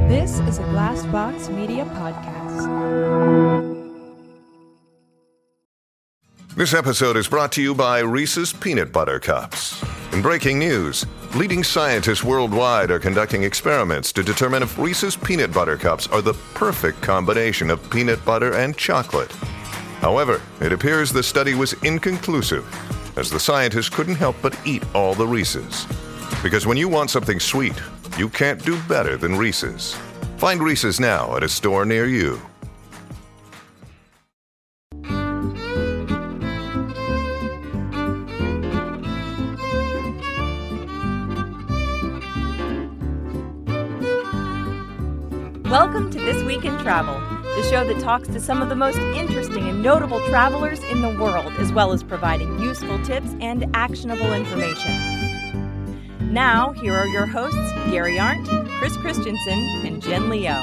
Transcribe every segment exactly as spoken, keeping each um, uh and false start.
This is a Glassbox Media podcast. This episode is brought to you by Reese's Peanut Butter Cups. In breaking news, leading scientists worldwide are conducting experiments to determine if Reese's Peanut Butter Cups are the perfect combination of peanut butter and chocolate. However, it appears the study was inconclusive, as the scientists couldn't help but eat all the Reese's. Because when you want something sweet, you can't do better than Reese's. Find Reese's now at a store near you. Welcome to This Week in Travel, the show that talks to some of the most interesting and notable travelers in the world, as well as providing useful tips and actionable information. Now, here are your hosts, Gary Arndt, Chris Christensen, and Jen Leo.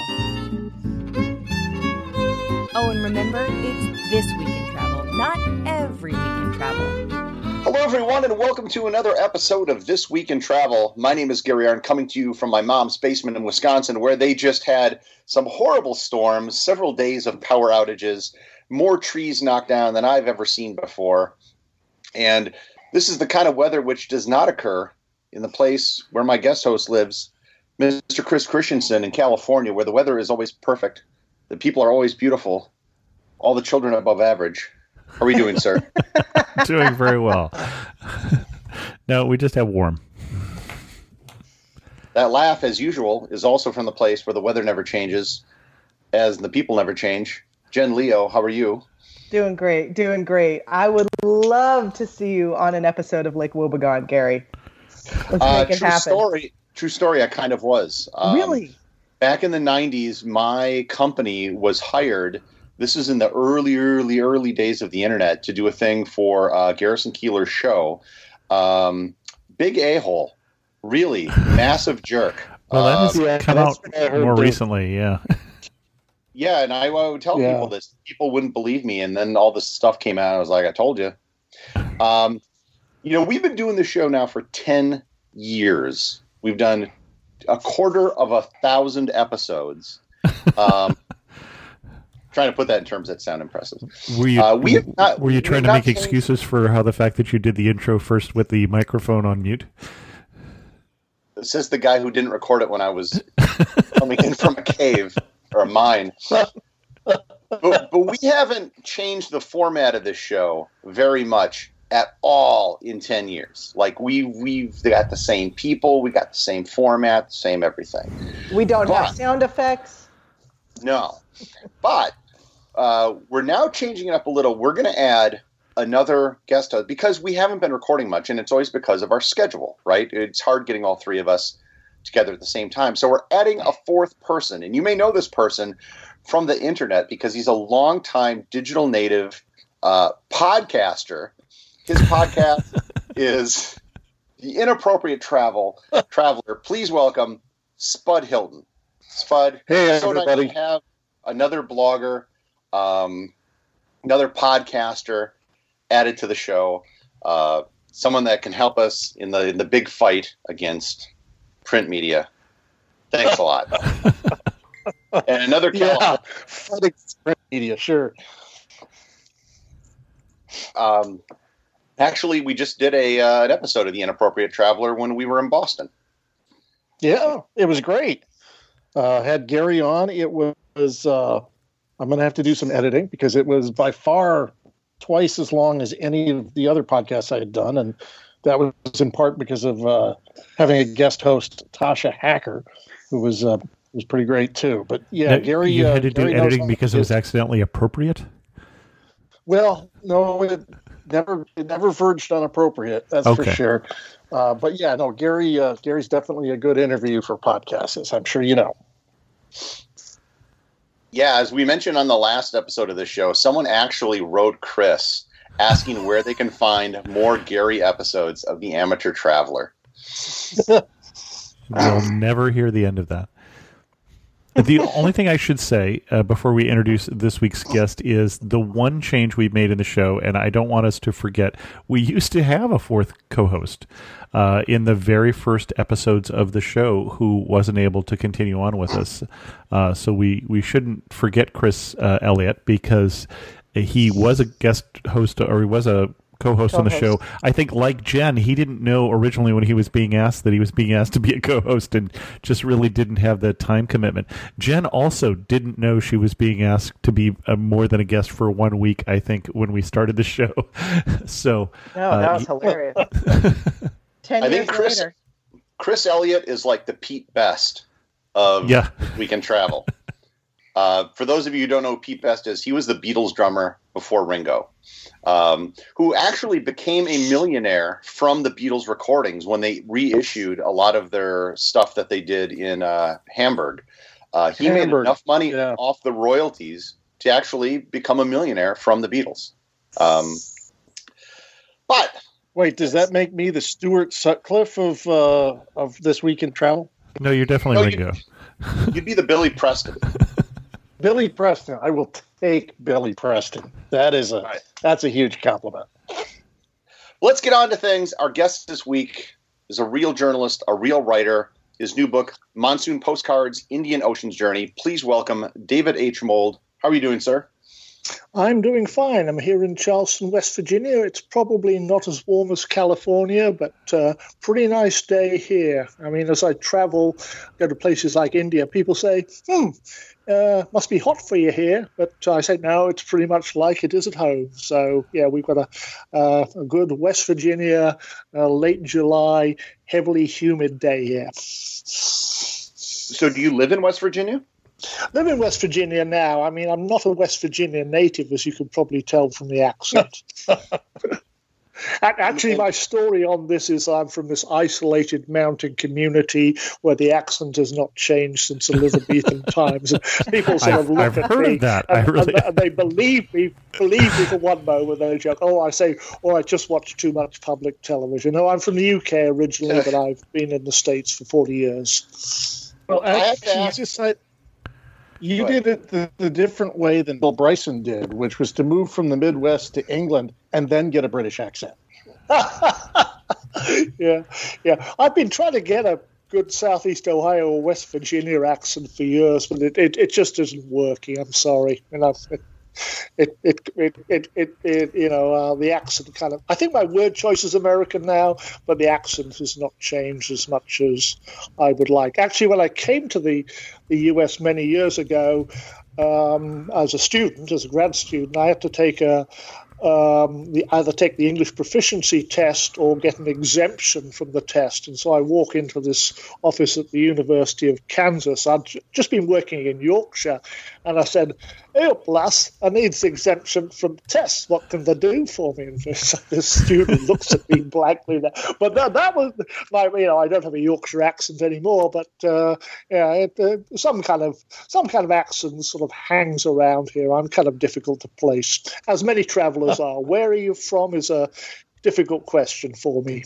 Oh, and remember, it's This Week in Travel, not Every Week in Travel. Hello, everyone, and welcome to another episode of This Week in Travel. My name is Gary Arndt, coming to you from my mom's basement in Wisconsin, where they just had some horrible storms, several days of power outages, more trees knocked down than I've ever seen before. And this is the kind of weather which does not occur in the place where my guest host lives, Mister Chris Christensen in California, where the weather is always perfect, the people are always beautiful, all the children are above average. How are we doing, sir? Doing very well. No, we just have warm. That laugh, as usual, is also from the place where the weather never changes, as the people never change. Jen Leo, how are you? Doing great, doing great. I would love to see you on an episode of Lake Wobegon, Gary. Let's uh, make it true happen. Story, true story, I kind of was. Um, really? Back in the nineties, my company was hired. This is in the early, early, early days of the internet to do a thing for uh, Garrison Keillor's show. Um, big a-hole. Really massive jerk. Well, that has um, yeah, come out more too. recently, yeah. Yeah, and I, I would tell yeah. people this. People wouldn't believe me, and then all this stuff came out. I was like, I told you. Um, you know, we've been doing this show now for ten years. We've done a quarter of a thousand episodes. Um Trying to put that in terms that sound impressive. Were you, uh, we have not, were you trying to make changed... excuses for how the fact that you did the intro first with the microphone on mute? This is the guy who didn't record it when I was coming in from a cave or a mine. But, but we haven't changed the format of this show very much at all in ten years. Like we, we've got the same people, we got the same format, same everything. We don't but, have sound effects? No. But uh, we're now changing it up a little. We're going to add another guest host because we haven't been recording much, and it's always because of our schedule, right? It's hard getting all three of us together at the same time. So we're adding a fourth person, and you may know this person from the internet because he's a longtime digital native uh, podcaster. His podcast is The Inappropriate Travel Traveler. Please welcome Spud Hilton. Spud, hey so everybody. Nice to have another blogger, um, another podcaster added to the show. Uh, someone that can help us in the in the big fight against print media. Thanks a lot. And another yeah, fight against print media, sure. Um, actually, we just did a uh, an episode of The Inappropriate Traveler when we were in Boston. Yeah, it was great. Uh, had Gary on. It was, uh, I'm going to have to do some editing because it was by far twice as long as any of the other podcasts I had done. And that was in part because of uh, having a guest host, Tasha Hacker, who was uh, was pretty great too. But yeah, now, Gary. You had uh, to do Gary editing because it was accidentally appropriate? Well, no, it never, it never verged on appropriate. That's okay. for sure. Uh, but yeah, no, Gary. Uh, Gary's definitely a good interview for podcasts, as I'm sure you know. Yeah, as we mentioned on the last episode of the show, someone actually wrote Chris asking where they can find more Gary episodes of The Amateur Traveler. We'll never hear the end of that. The only thing I should say uh, before we introduce this week's guest is the one change we've made in the show, and I don't want us to forget, we used to have a fourth co-host uh, in the very first episodes of the show who wasn't able to continue on with us. Uh, so we, we shouldn't forget Chris uh, Elliott, because he was a guest host, or he was a co-host, co-host on the show. I think, like Jen, he didn't know originally when he was being asked that he was being asked to be a co-host, and just really didn't have the time commitment. Jen also didn't know she was being asked to be a, more than a guest for one week, I think, when we started the show. So no, uh, that was hilarious. Ten I years think Chris, later. Chris Elliott is like the Pete Best of yeah. We Can Travel. Uh, for those of you who don't know who Pete Best is, he was the Beatles drummer before Ringo, um, who actually became a millionaire from the Beatles recordings when they reissued a lot of their stuff that they did in uh, Hamburg. Uh, he Hamburg. made enough money Yeah. off the royalties to actually become a millionaire from the Beatles. Um, but Wait, does that make me the Stuart Sutcliffe of uh, of This Week in Travel? No, you're definitely No, Ringo. you'd be the Billy Preston. Billy Preston. I will take Billy Preston. That is a Right. that's a huge compliment. Let's get on to things. Our guest this week is a real journalist, a real writer. His new book, Monsoon Postcards, Indian Ocean's Journey. Please welcome David H. Mould. How are you doing, sir? I'm doing fine. I'm here in Charleston, West Virginia. It's probably not as warm as California, but uh, pretty nice day here. I mean, as I travel, go to places like India, people say, hmm, uh, must be hot for you here. But I say, no, it's pretty much like it is at home. So, yeah, we've got a, uh, a good West Virginia, uh, late July, heavily humid day here. So do you live in West Virginia? Live in West Virginia now. I mean, I'm not a West Virginia native, as you can probably tell from the accent. Actually, my story on this is I'm from this isolated mountain community where the accent has not changed since Elizabethan times. And people sort I've, of look I've at heard me of that. and, I really... and, and they believe me, believe me for one moment. They joke, oh, I say, oh, I just watch too much public television. No, I'm from the U K originally, but I've been in the States for forty years. Well, I have to actually, ask- just like, you did it the, the different way than Bill Bryson did, which was to move from the Midwest to England and then get a British accent. yeah, yeah. I've been trying to get a good Southeast Ohio or West Virginia accent for years, but it, it, it just isn't working. I'm sorry. You know, it, it, it, it, it, it, it you know, uh, the accent kind of, I think my word choice is American now, but the accent has not changed as much as I would like. Actually, when I came to the, the U S many years ago, um, as a student, as a grad student, I had to take a, Um, the, either take the English proficiency test or get an exemption from the test. And so I walk into this office at the University of Kansas. I'd j- just been working in Yorkshire. And I said, hey, up, lass, I need the exemption from tests. What can they do for me? And this, this student looks at me blankly there. But that, that was, my, you know, I don't have a Yorkshire accent anymore, but uh, yeah, it, uh, some kind of some kind of accent sort of hangs around here. I'm kind of difficult to place, as many travelers are. Where are you from is a difficult question for me.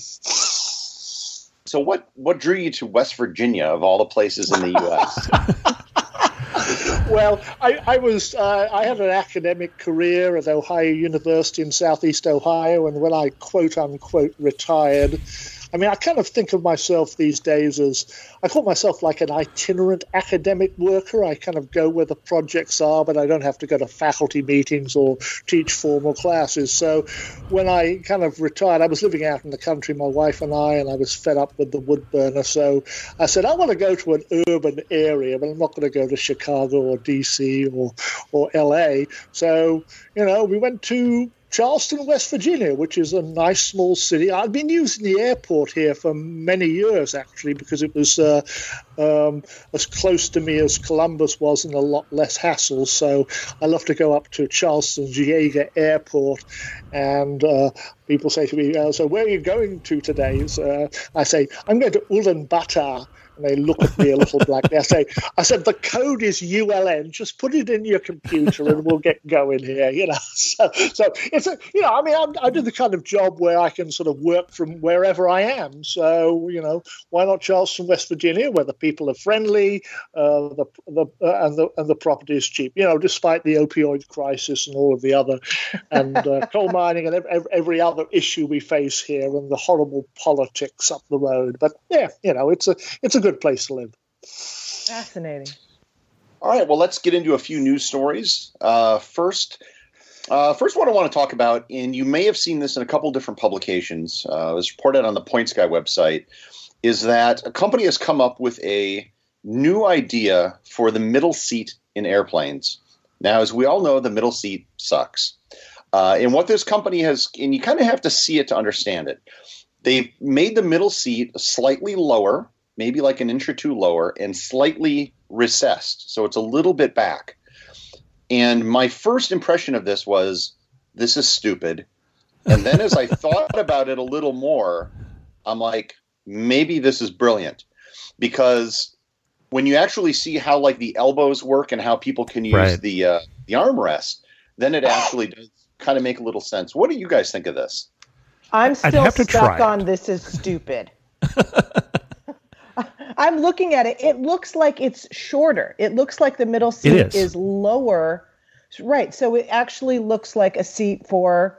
So what, what drew you to West Virginia, of all the places in the U S? Well, I, I was uh, I had an academic career at Ohio University in Southeast Ohio, and when I quote unquote retired, I mean, I kind of think of myself these days as, I call myself like an itinerant academic worker. I kind of go where the projects are, but I don't have to go to faculty meetings or teach formal classes. So when I kind of retired, I was living out in the country, my wife and I, and I was fed up with the wood burner. So I said, I want to go to an urban area, but I'm not going to go to Chicago or D C or, or L A. So, you know, we went to Charleston, West Virginia, which is a nice small city. I've been using the airport here for many years, actually, because it was uh, um, as close to me as Columbus was and a lot less hassle. So I love to go up to Charleston's Yeager Airport, and uh, people say to me, uh, so where are you going to today? So, uh, I say, I'm going to Ulaanbaatar, And they look at me a little blankly. I say, I said, the code is U L N. Just put it in your computer and we'll get going here. You know, so so it's a, you know, I mean, I'm, I do the kind of job where I can sort of work from wherever I am. So you know, why not Charleston, West Virginia, where the people are friendly, uh, the the uh, and the and the property is cheap. You know, despite the opioid crisis and all of the other and uh, coal mining and every, every other issue we face here and the horrible politics up the road. But yeah, you know, it's a it's a good place to live. Fascinating. All right, well, let's get into a few news stories. Uh, first, uh, first one I want to talk about, and you may have seen this in a couple different publications. Uh, it was reported on the Point Sky website, is that a company has come up with a new idea for the middle seat in airplanes. Now, as we all know, the middle seat sucks. Uh, and what this company has, and you kind of have to see it to understand it. They've made the middle seat slightly lower, maybe like an inch or two lower, and slightly recessed. So it's a little bit back. And my first impression of this was, this is stupid. And then as I thought about it a little more, I'm like, maybe this is brilliant. Because when you actually see how like the elbows work and how people can use right. the uh, the armrest, then it actually does kind of make a little sense. What do you guys think of this? I'm still have to stuck try on it. this is stupid. I'm looking at it. It looks like it's shorter. It looks like the middle seat is. is lower. Right. So it actually looks like a seat for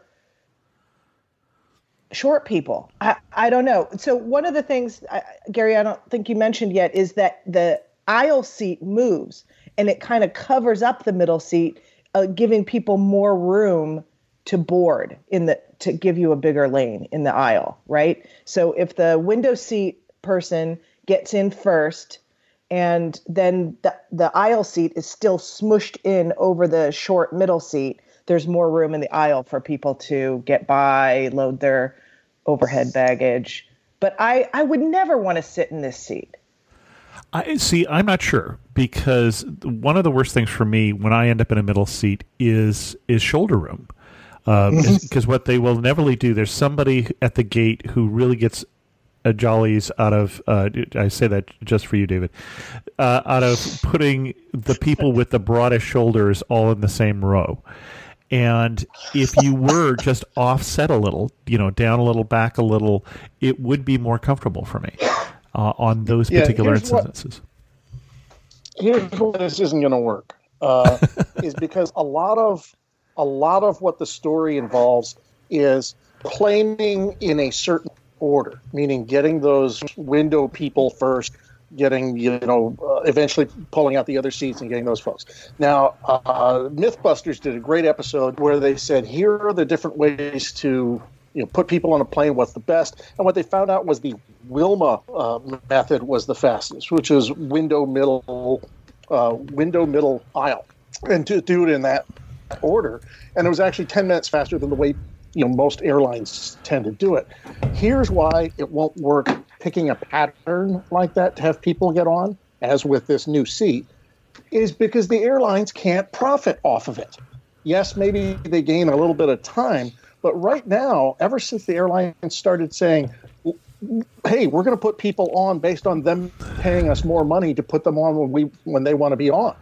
short people. I, I don't know. So one of the things, I, Gary, I don't think you mentioned yet, is that the aisle seat moves and it kind of covers up the middle seat, uh, giving people more room to board in the to give you a bigger lane in the aisle, right? So if the window seat person gets in first and then the, the aisle seat is still smushed in over the short middle seat, there's more room in the aisle for people to get by, load their overhead baggage. But I, I would never want to sit in this seat. I see. I'm not sure, because one of the worst things for me when I end up in a middle seat is is shoulder room. Because uh, what they will inevitably do, there's somebody at the gate who really gets a jollies out of, uh, I say that just for you, David, uh, out of putting the people with the broadest shoulders all in the same row. And if you were just offset a little, you know, down a little, back a little, it would be more comfortable for me uh, on those yeah, particular here's instances. What, here's why this isn't going to work, uh, is because a lot of a lot of what the story involves is claiming in a certain order, meaning getting those window people first, getting, you know, uh, eventually pulling out the other seats and getting those folks. Now, uh, Mythbusters did a great episode where they said, here are the different ways to, you know, put people on a plane, what's the best. And what they found out was the Wilma uh, method was the fastest, which is window middle, uh, window middle aisle, and to do it in that order. And it was actually ten minutes faster than the way, you know, most airlines tend to do it. Here's why it won't work picking a pattern like that to have people get on, as with this new seat, is because the airlines can't profit off of it. Yes, maybe they gain a little bit of time, but right now, ever since the airlines started saying, hey, we're going to put people on based on them paying us more money to put them on when we when they want to be on.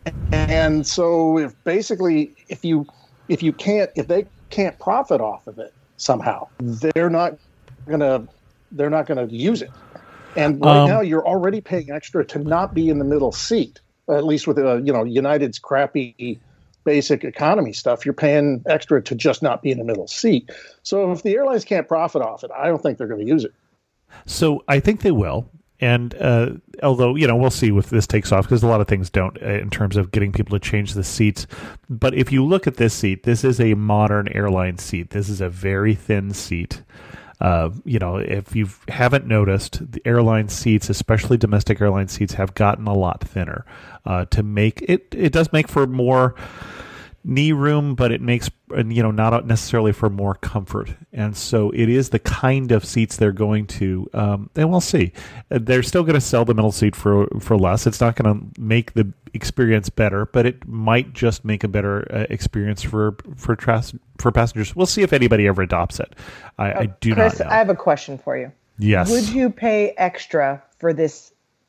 And so if basically if you if you can't if they can't profit off of it somehow, they're not gonna they're not gonna use it. And right um, now you're already paying extra to not be in the middle seat. At least with uh, you know United's crappy basic economy stuff, you're paying extra to just not be in the middle seat. So if the airlines can't profit off it, I don't think they're going to use it. So I think they will. And uh, although, you know, we'll see if this takes off, because a lot of things don't uh, in terms of getting people to change the seats. But if you look at this seat, this is a modern airline seat. This is a very thin seat. Uh, you know, if you haven't noticed, the airline seats, especially domestic airline seats, have gotten a lot thinner uh, to make it. It does make for more knee room, but it makes, you know, not necessarily for more comfort. And so it is the kind of seats they're going to, um, and we'll see. They're still going to sell the middle seat for, for less. It's not going to make the experience better, but it might just make a better uh, experience for, for, tras- for passengers. We'll see if anybody ever adopts it. I, uh, I do Chris, not know. I have a question for you. Yes. Would you pay extra for this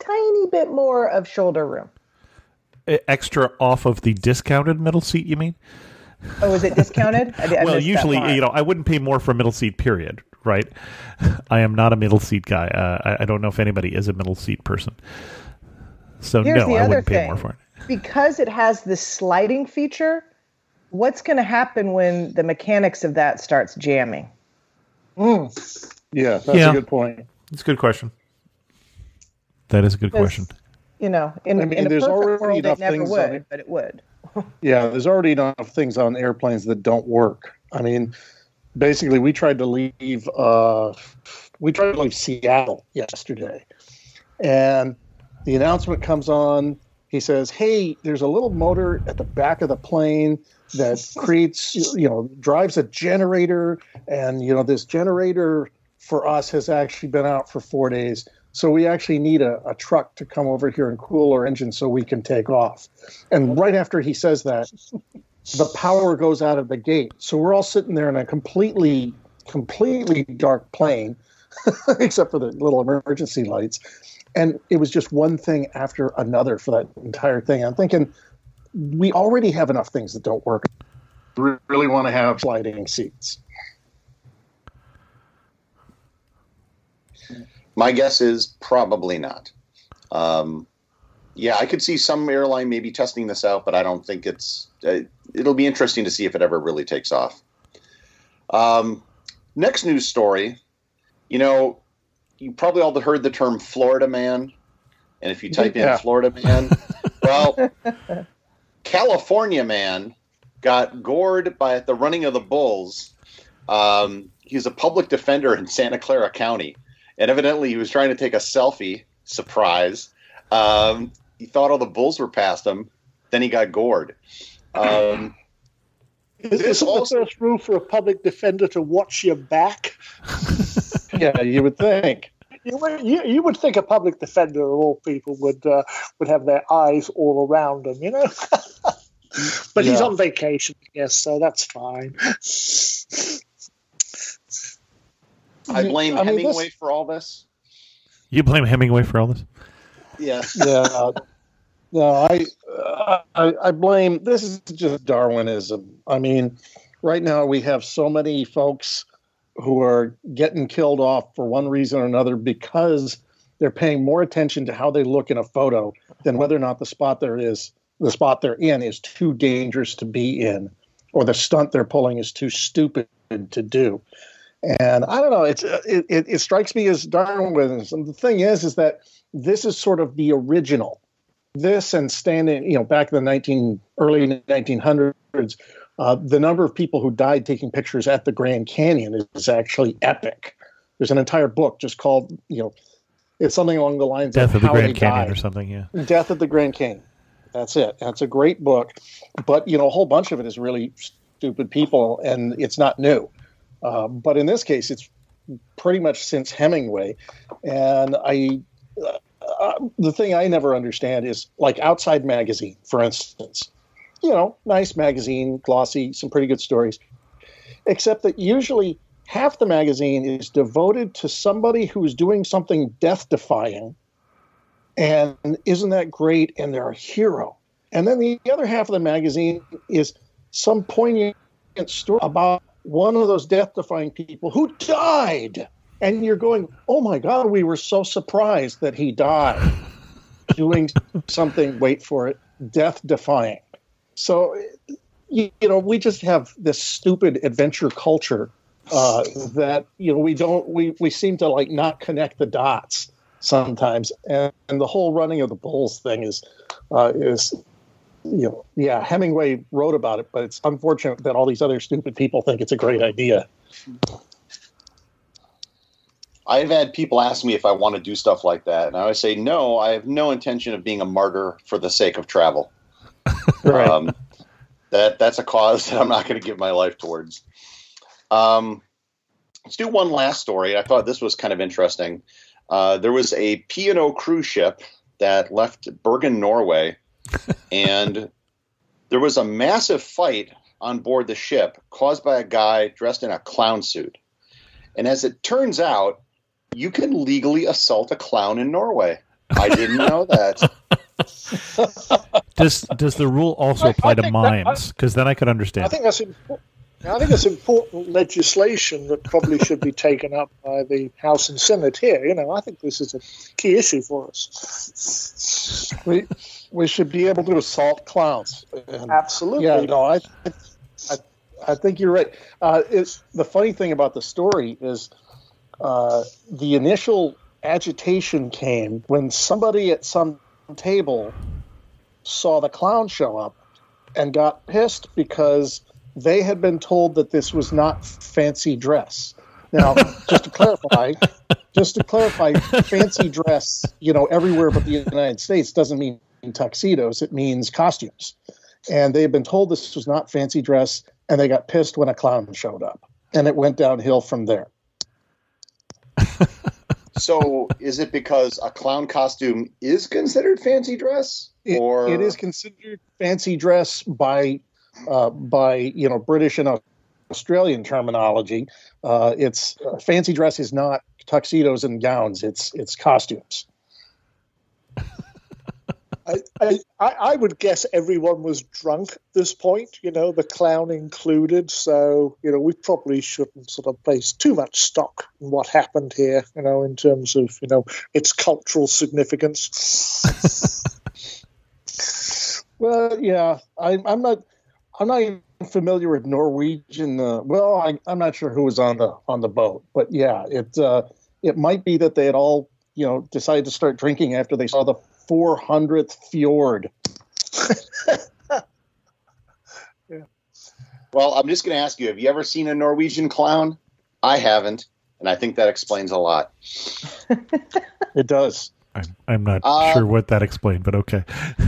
tiny bit more of shoulder room. Extra off of the discounted middle seat, you mean? Oh, is it discounted? I, I well, missed usually, that part. you know, I wouldn't pay more for a middle seat, period, right? I am not a middle seat guy. Uh, I, I don't know if anybody is a middle seat person. So, Here's no, the I other wouldn't pay thing. more for it. Because it has this sliding feature, what's going to happen when the mechanics of that starts jamming? Mm. Yeah, that's Yeah. a good point. It's a good question. That is a good question. You know, in, I mean, in a there's perfect already world, it enough never things on would, it. but it would. Yeah, there's already enough things on airplanes that don't work. I mean, basically, we tried to leave. Uh, we tried to leave Seattle yesterday, and the announcement comes on. He says, "Hey, there's a little motor at the back of the plane that creates, you know, drives a generator, and you know, this generator for us has actually been out for four days." So we actually need a, a truck to come over here and cool our engine so we can take off. And right after he says that, the power goes out of the gate. So we're all sitting there in a completely, completely dark plane, except for the little emergency lights. And it was just one thing after another for that entire thing. I'm thinking, we already have enough things that don't work. We really want to have sliding seats. My guess is probably not. Um, yeah, I could see some airline maybe testing this out, but I don't think it's. Uh, it'll be interesting to see if it ever really takes off. Um, next news story. You know, you probably all heard the term Florida man, and if you type Yeah. in Florida man, well, California man got gored by at the running of the bulls. Um, he's a public defender in Santa Clara County. And evidently he was trying to take a selfie. Surprise. Um, he thought all the bulls were past him. Then he got gored. Um, Is this also the first rule for a public defender to watch your back? Yeah, you would think. You would, you, you would think a public defender of all people would uh, would have their eyes all around him, you know? But he's Yeah. on vacation, yes, so that's fine. I blame I mean, Hemingway this- for all this. You blame Hemingway for all this? Yes. Yeah. No, I, uh, I I blame. This is just Darwinism. I mean, right now we have so many folks who are getting killed off for one reason or another because they're paying more attention to how they look in a photo than whether or not the spot there is the spot they're in is too dangerous to be in, or the stunt they're pulling is too stupid to do. And I don't know. It's it, it, it strikes me as Darwinism. The thing is, is that this is sort of the original. This and standing, you know, back in the nineteen early nineteen hundreds, uh, the number of people who died taking pictures at the Grand Canyon is, is actually epic. There's an entire book just called, you know, it's something along the lines Death of of the how Grand they Canyon died. or something, yeah. Death at the Grand Canyon. That's it. That's a great book, but you know, a whole bunch of it is really stupid people, and it's not new. Uh, but in this case, it's pretty much since Hemingway. And I, uh, the thing I never understand is like Outside Magazine, for instance. You know, nice magazine, glossy, some pretty good stories. Except that usually half the magazine is devoted to somebody who's doing something death-defying. And isn't that great? And they're a hero. And then the other half of the magazine is some poignant story about one of those death-defying people who died. And you're going, oh, my God, we were so surprised that he died doing something, wait for it, death-defying. So, you, you know, we just have this stupid adventure culture uh, that, you know, we don't, we, we seem to, like, not connect the dots sometimes. And, and the whole running of the bulls thing is, uh, is, you know, yeah, Hemingway wrote about it, but it's unfortunate that all these other stupid people think it's a great idea. I've had people ask me if I want to do stuff like that, and I always say, no, I have no intention of being a martyr for the sake of travel. Right. Um, that that's a cause that I'm not going to give my life towards. Um, let's do one last story. I thought this was kind of interesting. Uh, there was a P and O cruise ship that left Bergen, Norway, and there was a massive fight on board the ship caused by a guy dressed in a clown suit. And as it turns out, you can legally assault a clown in Norway. I didn't know that. Does does the rule also I- apply I to think that- I- mimes? Because then I could understand. I think that's important. I think it's important legislation that probably should be taken up by the House and Senate here. You know, I think this is a key issue for us. We we should be able to assault clowns. And, Absolutely. Yeah, no, I I, I think you're right. Uh, it's, the funny thing about the story is uh, the initial agitation came when somebody at some table saw the clown show up and got pissed because they had been told that this was not fancy dress. Now, just to clarify, just to clarify, fancy dress, you know, everywhere but the United States doesn't mean tuxedos. It means costumes. And they had been told this was not fancy dress, and they got pissed when a clown showed up. And it went downhill from there. So is it because a clown costume is considered fancy dress? It, Or it is considered fancy dress by uh, by you know British and Australian terminology. Uh, it's uh, fancy dress is not tuxedos and gowns. It's it's costumes. I, I, I would guess everyone was drunk at this point, you know, the clown included. So, you know, we probably shouldn't sort of place too much stock in what happened here, you know, in terms of, you know, its cultural significance. Well, yeah, I, I'm not. I'm not even familiar with Norwegian. Uh, well, I, I'm not sure who was on the on the boat, but yeah, it uh, it might be that they had all you know decided to start drinking after they saw the four hundredth fjord. Yeah. Well, I'm just going to ask you, have you ever seen a Norwegian clown? I haven't, and I think that explains a lot. It does. I'm, I'm not Uh, sure what that explained, but okay.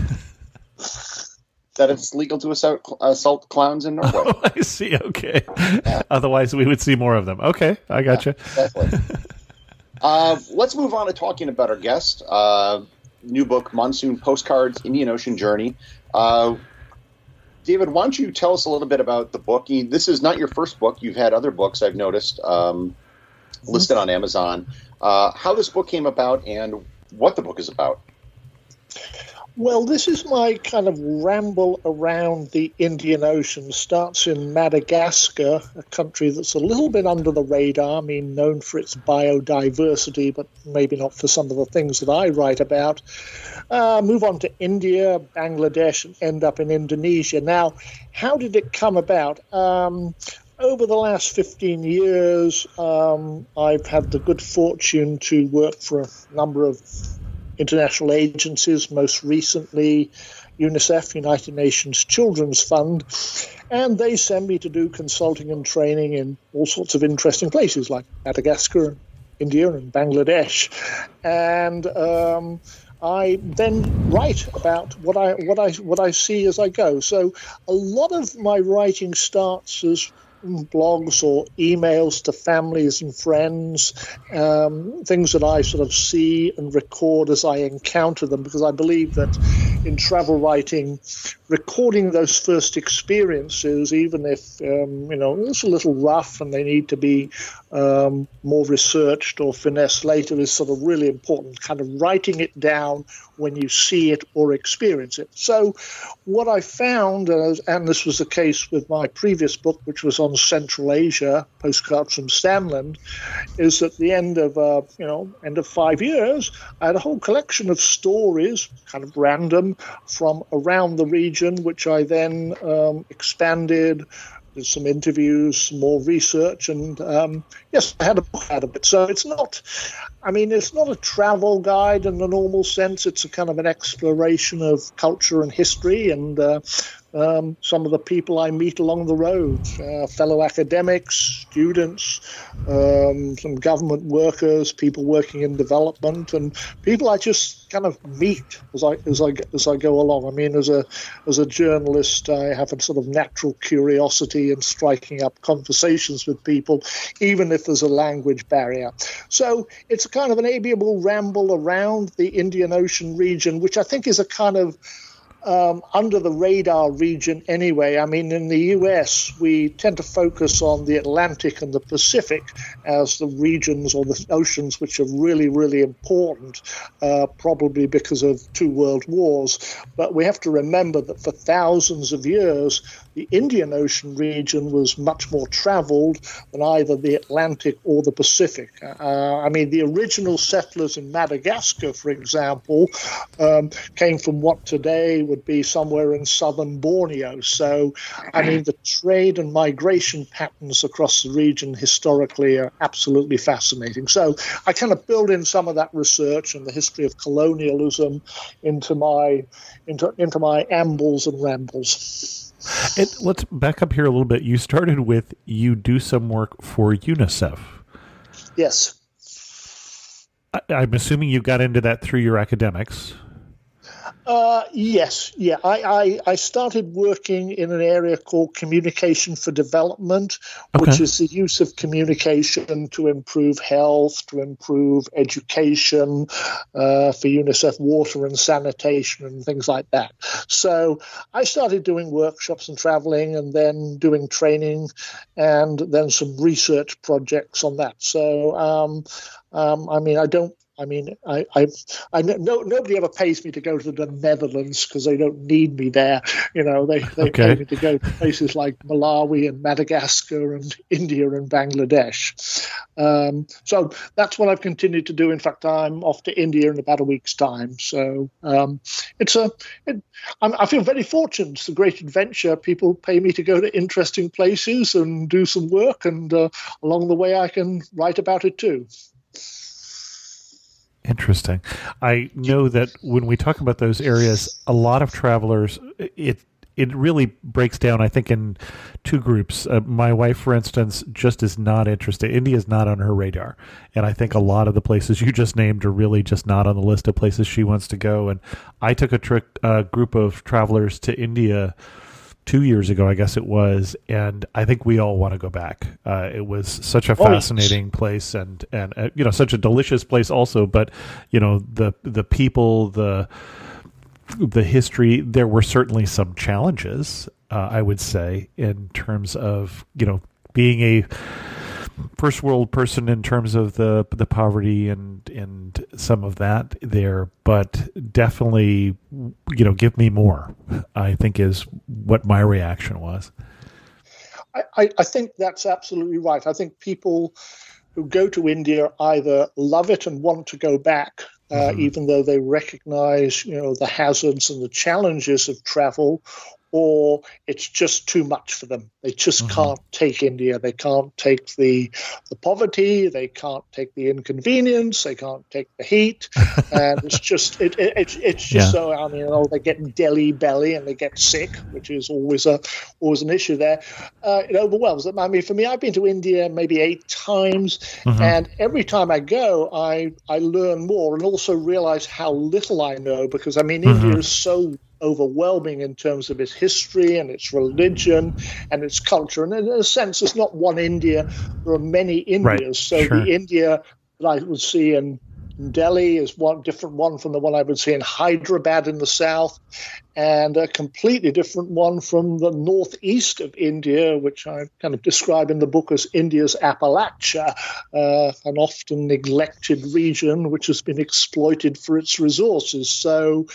That it's legal to assault, assault clowns in Norway. Oh, I see. Okay. Otherwise, we would see more of them. Okay, I got you. Exactly. uh, let's move on to talking about our guest. Uh, new book, Monsoon Postcards, Indian Ocean Journey. Uh, David, why don't you tell us a little bit about the book? You, this is not your first book. You've had other books, I've noticed, um, listed on Amazon. Uh, how this book came about and what the book is about. Well, this is my kind of ramble around the Indian Ocean. Starts in Madagascar, a country that's a little bit under the radar, I mean, known for its biodiversity, but maybe not for some of the things that I write about. Uh, move on to India, Bangladesh, and end up in Indonesia. Now, how did it come about? Um, over the last fifteen years, um, I've had the good fortune to work for a number of international agencies, most recently UNICEF, United Nations Children's Fund, and they send me to do consulting and training in all sorts of interesting places like Madagascar, and India, and Bangladesh. And um, I then write about what I what I what I see as I go. So a lot of my writing starts as blogs or emails to families and friends, um, things that I sort of see and record as I encounter them, because I believe that in travel writing, recording those first experiences, even if um, you know it's a little rough and they need to be um, more researched or finessed later, is sort of really important. Kind of writing it down when you see it or experience it. So what I found, uh, and this was the case with my previous book, which was on Central Asia, Postcards from Stanland, is at the end of, uh, you know, end of five years, I had a whole collection of stories, kind of random, from around the region, which I then um, expanded. There's some interviews, some more research, and um, yes, I had a book out of it. So it's not, I mean, it's not a travel guide in the normal sense. It's a kind of an exploration of culture and history and uh, um, some of the people I meet along the road, uh, fellow academics, students, um, some government workers, people working in development, and people I just kind of meet as I as I as I go along. I mean, as a as a journalist, I have a sort of natural curiosity in striking up conversations with people, even if there's a language barrier. So it's a kind of an amiable ramble around the Indian Ocean region, which I think is a kind of um, under the radar region anyway. I mean, in the U S, we tend to focus on the Atlantic and the Pacific as the regions or the oceans which are really, really important, uh, probably because of two world wars. But we have to remember that for thousands of years, the Indian Ocean region was much more traveled than either the Atlantic or the Pacific. Uh, I mean, the original settlers in Madagascar, for example, um, came from what today would be somewhere in southern Borneo. So, I mean, the trade and migration patterns across the region historically are absolutely fascinating. So I kind of build in some of that research and the history of colonialism into my into, into my ambles and rambles. And let's back up here a little bit. You started with you do some work for UNICEF. Yes. I, I'm assuming you got into that through your academics. Uh, yes, yeah. I, I, I started working in an area called Communication for Development, Okay. which is the use of communication to improve health, to improve education, uh, for UNICEF water and sanitation and things like that. So I started doing workshops and traveling and then doing training and then some research projects on that. So, um, um, I mean, I don't I mean, I, I, I no, nobody ever pays me to go to the Netherlands because they don't need me there. You know, they, they Okay. pay me to go to places like Malawi and Madagascar and India and Bangladesh. Um, so that's what I've continued to do. In fact, I'm off to India in about a week's time. So um, it's a, it, I'm, I feel very fortunate. It's a great adventure. People pay me to go to interesting places and do some work, and uh, along the way, I can write about it too. Interesting. I know that when we talk about those areas, a lot of travelers, it it really breaks down, I think, in two groups. Uh, my wife, for instance, just is not interested. India is not on her radar. And I think a lot of the places you just named are really just not on the list of places she wants to go. And I took a trick, uh, group of travelers to India two years ago, I guess it was, and I think we all want to go back. Uh, it was such a Oh, yes. fascinating place, and and uh, you know, such a delicious place also. But you know, the the people, the the history. There were certainly some challenges, uh, I would say, in terms of you know being a first world person in terms of the the poverty and and some of that there, but definitely, you know, give me more, I think is what my reaction was. I, I, I think that's absolutely right. I think people who go to India either love it and want to go back, uh, Mhm. even though they recognize, you know, the hazards and the challenges of travel, or it's just too much for them. They just Mhm. can't take India. They can't take the the poverty. They can't take the inconvenience. They can't take the heat. And it's just it, it it's it's just Yeah. so. I mean, you know, they get Delhi belly and they get sick, which is always a always an issue there. Uh, it overwhelms them. I mean, for me, I've been to India maybe eight times, Mhm. and every time I go, I I learn more and also realize how little I know, because I mean, Mhm. India is so overwhelming in terms of its history and its religion and its culture. And in a sense, it's not one India. There are many Indias. Right, So sure. the India that I would see in Delhi is one different one from the one I would see in Hyderabad in the south, and a completely different one from the northeast of India, which I kind of describe in the book as India's Appalachia, uh, an often neglected region which has been exploited for its resources. So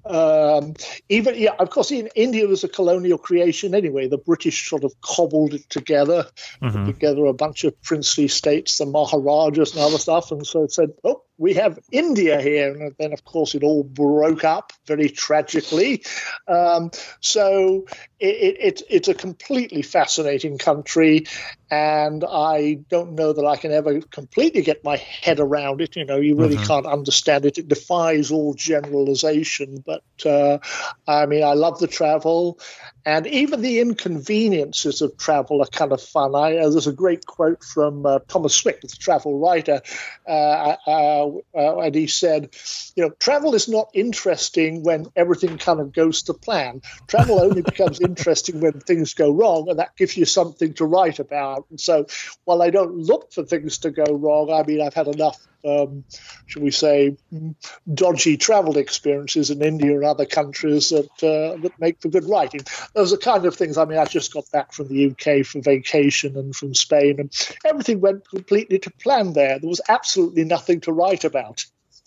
um, even, yeah, of course, in India was a colonial creation anyway. The British sort of cobbled it together, Mhm. put together a bunch of princely states, the Maharajas and other stuff, and so it said, oh, we have India here. And then, of course, it all broke up very tragically. Um, so it, it, it, it's a completely fascinating country, and I don't know that I can ever completely get my head around it. You know, you really Mhm. can't understand it. It defies all generalization. But, uh, I mean, I love the travel, and even the inconveniences of travel are kind of fun. I, uh, there's a great quote from uh, Thomas Swift, the travel writer, uh, uh, uh, and he said, you know, travel is not interesting when everything kind of goes to plan. Travel only becomes interesting when things go wrong, and that gives you something to write about. And so while I don't look for things to go wrong, I mean, I've had enough um, should we say, dodgy travel experiences in India and other countries that uh, that make for good writing. Those are kind of things. I mean, I just got back from the U K for vacation and from Spain, and everything went completely to plan there. There was absolutely nothing to write about.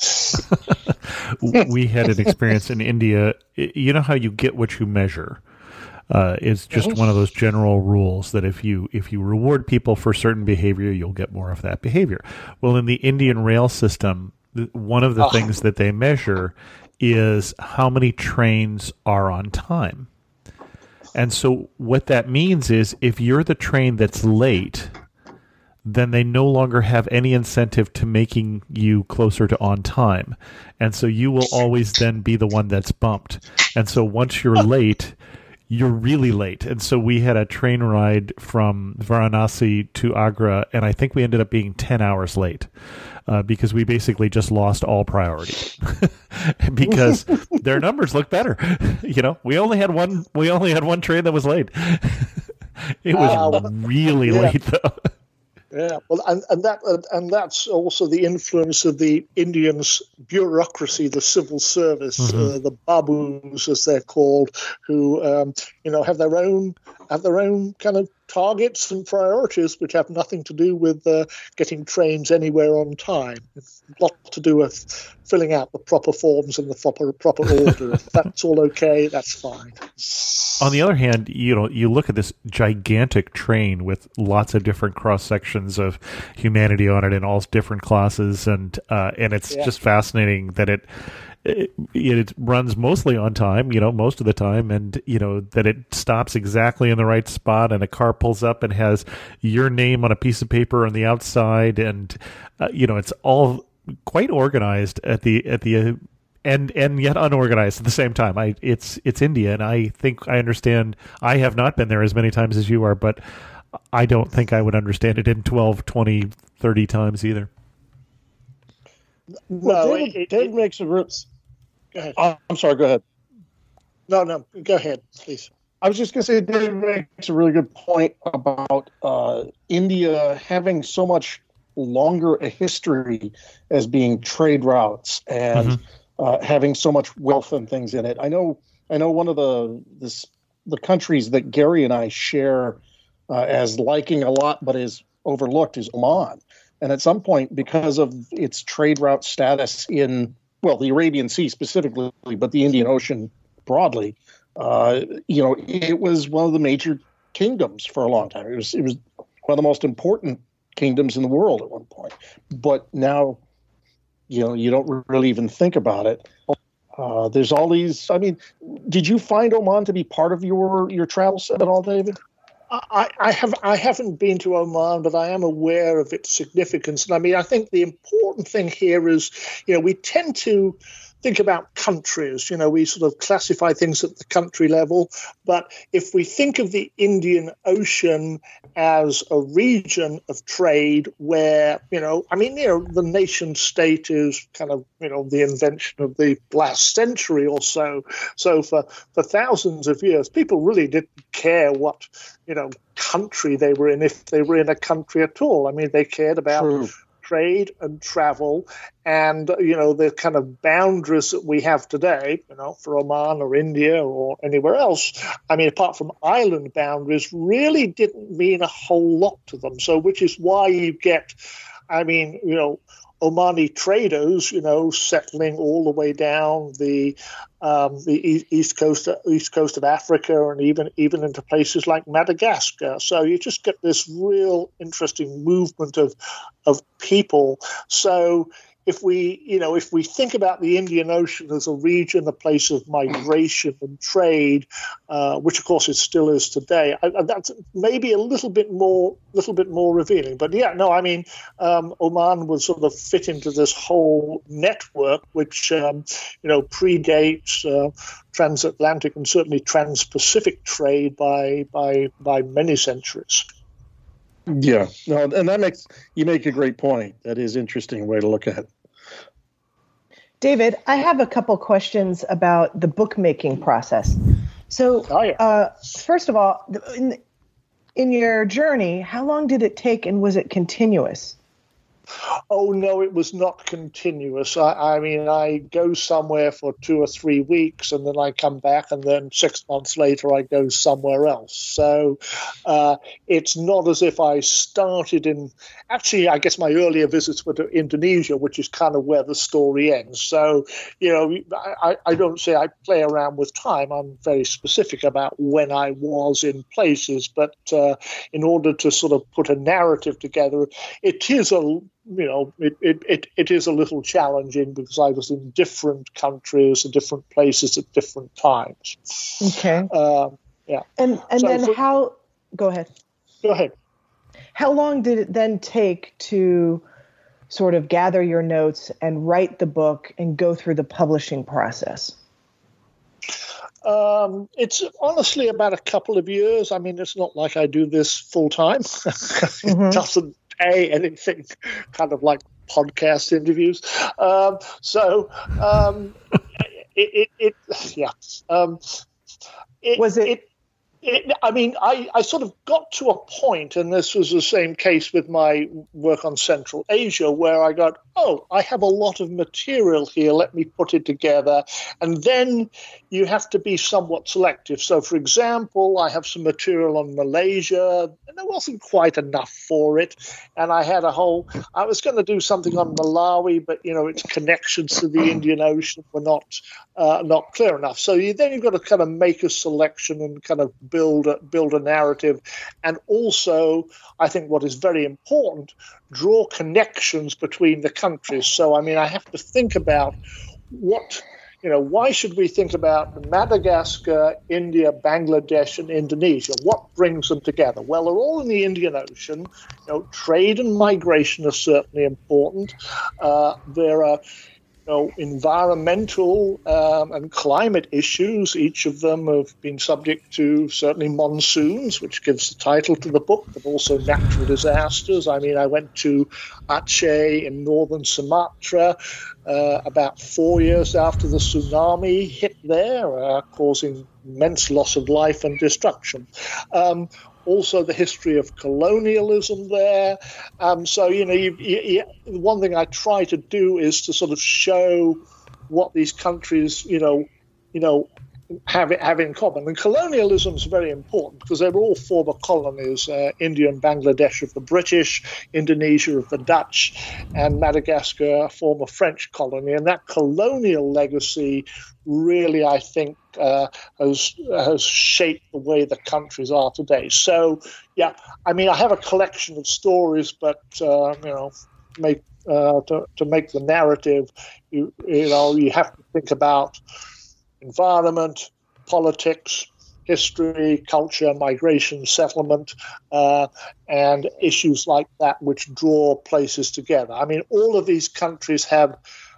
We had an experience in India. You know how you get what you measure. Uh, it's just one of those general rules that if you if you reward people for certain behavior, you'll get more of that behavior. Well, in the Indian rail system, one of the oh. things that they measure is how many trains are on time. And so what that means is if you're the train that's late, then they no longer have any incentive to making you closer to on time. And so you will always then be the one that's bumped. And so once you're late, you're really late. And so we had a train ride from Varanasi to Agra, and I think we ended up being ten hours late uh, because we basically just lost all priority because their numbers look better. You know, we only had one, we only had one train that was late. It was uh, really yeah. late though. Yeah, well, and, and that and that's also the influence of the Indians' bureaucracy, the civil service, mm-hmm. uh, the babus, as they're called, who um, you know have their own have their own kind of targets and priorities, which have nothing to do with uh, getting trains anywhere on time. It's a lot to do with filling out the proper forms in the proper proper order. If that's all okay, that's fine. On the other hand, you know, you look at this gigantic train with lots of different cross sections of humanity on it in all different classes, and uh, and it's yeah. just fascinating that it, it it runs mostly on time, you know, most of the time, and you know that it stops exactly in the right spot, and a car pulls up and has your name on a piece of paper on the outside, and uh, you know, it's all quite organized at the at the. Uh, And and yet unorganized at the same time. I it's it's India, and I think I understand. I have not been there as many times as you are, but I don't think I would understand it in twelve, twenty, thirty times either. Well, no, David, it, David it, makes a. Re- go ahead. Uh, I'm sorry. Go ahead. No, no. Go ahead, please. I was just going to say David makes a really good point about uh, India having so much longer a history as being trade routes and. Mm-hmm. Uh, having so much wealth and things in it. I know. I know one of the this, the countries that Gary and I share uh, as liking a lot, but is overlooked, is Oman. And at some point, because of its trade route status in well, the Arabian Sea specifically, but the Indian Ocean broadly, uh, you know, it was one of the major kingdoms for a long time. It was it was one of the most important kingdoms in the world at one point. But now. You know, you don't really even think about it. Uh, there's all these. I mean, did you find Oman to be part of your your travel set at all, David? I, I have. I haven't been to Oman, but I am aware of its significance. And I mean, I think the important thing here is, you know, we tend to think about countries. You know, we sort of classify things at the country level. But if we think of the Indian Ocean as a region of trade where, you know, I mean, you know, the nation state is kind of, you know, the invention of the last century or so. So for, for thousands of years, people really didn't care what, you know, country they were in, if they were in a country at all. I mean, they cared about True. trade and travel and, you know, the kind of boundaries that we have today, you know, for Oman or India or anywhere else. I mean, apart from island boundaries, really didn't mean a whole lot to them. So which is why you get, I mean, you know, Omani traders, you know, settling all the way down the um, the east coast east coast of Africa and even even into places like Madagascar. So you just get this real interesting movement of of people. So if we, you know, if we think about the Indian Ocean as a region, a place of migration and trade, uh, which of course it still is today, I, I, that's maybe a little bit more, little bit more revealing. But yeah, no, I mean, um, Oman would sort of fit into this whole network, which um, you know predates uh, transatlantic and certainly trans-Pacific trade by by by many centuries. Yeah, no, and that makes you make a great point. That is an interesting way to look at it. David, I have a couple questions about the bookmaking process. So, oh, yeah. uh, first of all, in, in your journey, how long did it take, and was it continuous? Oh, no, it was not continuous. I, I mean, I go somewhere for two or three weeks and then I come back, and then six months later I go somewhere else. So uh, it's not as if I started in – actually, I guess my earlier visits were to Indonesia, which is kind of where the story ends. So, you know, I, I don't say I play around with time. I'm very specific about when I was in places. But uh, in order to sort of put a narrative together, it is a – you know, it, it, it, it is a little challenging because I was in different countries and different places at different times. Okay. Um, yeah. And and So then for- how? Go ahead. Go ahead. How long did it then take to sort of gather your notes and write the book and go through the publishing process? Um, it's honestly about a couple of years. I mean, it's not like I do this full time. Mm-hmm. It doesn't pay anything, kind of like podcast interviews. Um, so, um, it, it, it, yeah. Um, it, Was it- it It, I mean, I, I sort of got to a point, and this was the same case with my work on Central Asia, where I got, oh, I have a lot of material here, let me put it together. And then you have to be somewhat selective. So, for example, I have some material on Malaysia, and there wasn't quite enough for it. And I had a whole, I was going to do something on Malawi, but, you know, its connections to the Indian Ocean were not uh, not clear enough. So you, then you've got to kind of make a selection and kind of build a, build a narrative. And also, I think what is very important, draw connections between the countries. So, I mean, I have to think about what, you know, why should we think about Madagascar, India, Bangladesh, and Indonesia? What brings them together? Well, they're all in the Indian Ocean. You know, trade and migration are certainly important. Uh, there are You know, environmental um, and climate issues. Each of them have been subject to certainly monsoons, which gives the title to the book, but also natural disasters. I mean, I went to Aceh in northern Sumatra uh, about four years after the tsunami hit there, uh, causing immense loss of life and destruction. Um, Also, the history of colonialism there. Um, so, you know, you, you, you, one thing I try to do is to sort of show what these countries, you know, you know, have have in common. And colonialism is very important because they were all former colonies. Uh, India and Bangladesh of the British, Indonesia of the Dutch, and Madagascar, a former French colony. And that colonial legacy really, I think, uh, has has shaped the way the countries are today. So, yeah, I mean, I have a collection of stories, but uh, you know, make uh, to to make the narrative, you you know, you have to think about environment, politics, history, culture, migration, settlement, uh, and issues like that which draw places together. I mean, all of these countries have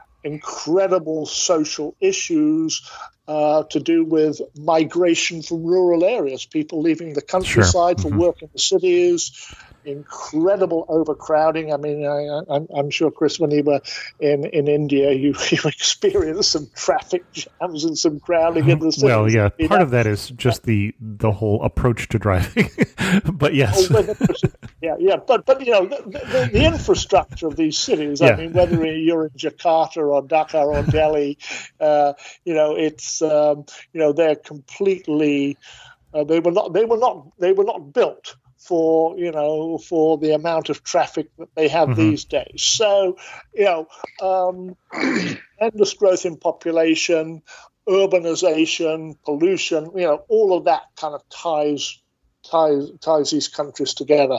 incredible social issues uh, to do with migration from rural areas, people leaving the countryside Sure. for Mm-hmm. work in the cities, incredible overcrowding. I mean, I, I'm, I'm sure, Chris, when you were in, in India, you, you experienced some traffic jams and some crowding in the cities. Well, yeah, You part know? of that is just the the whole approach to driving. But yes, Oh, but- yeah, yeah, but but you know the, the, the infrastructure of these cities. Yeah. I mean, whether you're in Jakarta or Dhaka or Delhi, uh, you know, it's um, you know they're completely uh, they were not they were not they were not built for you know for the amount of traffic that they have Mhm. these days. So you know, um, endless growth in population, urbanization, pollution. You know, all of that kind of ties ties ties these countries together.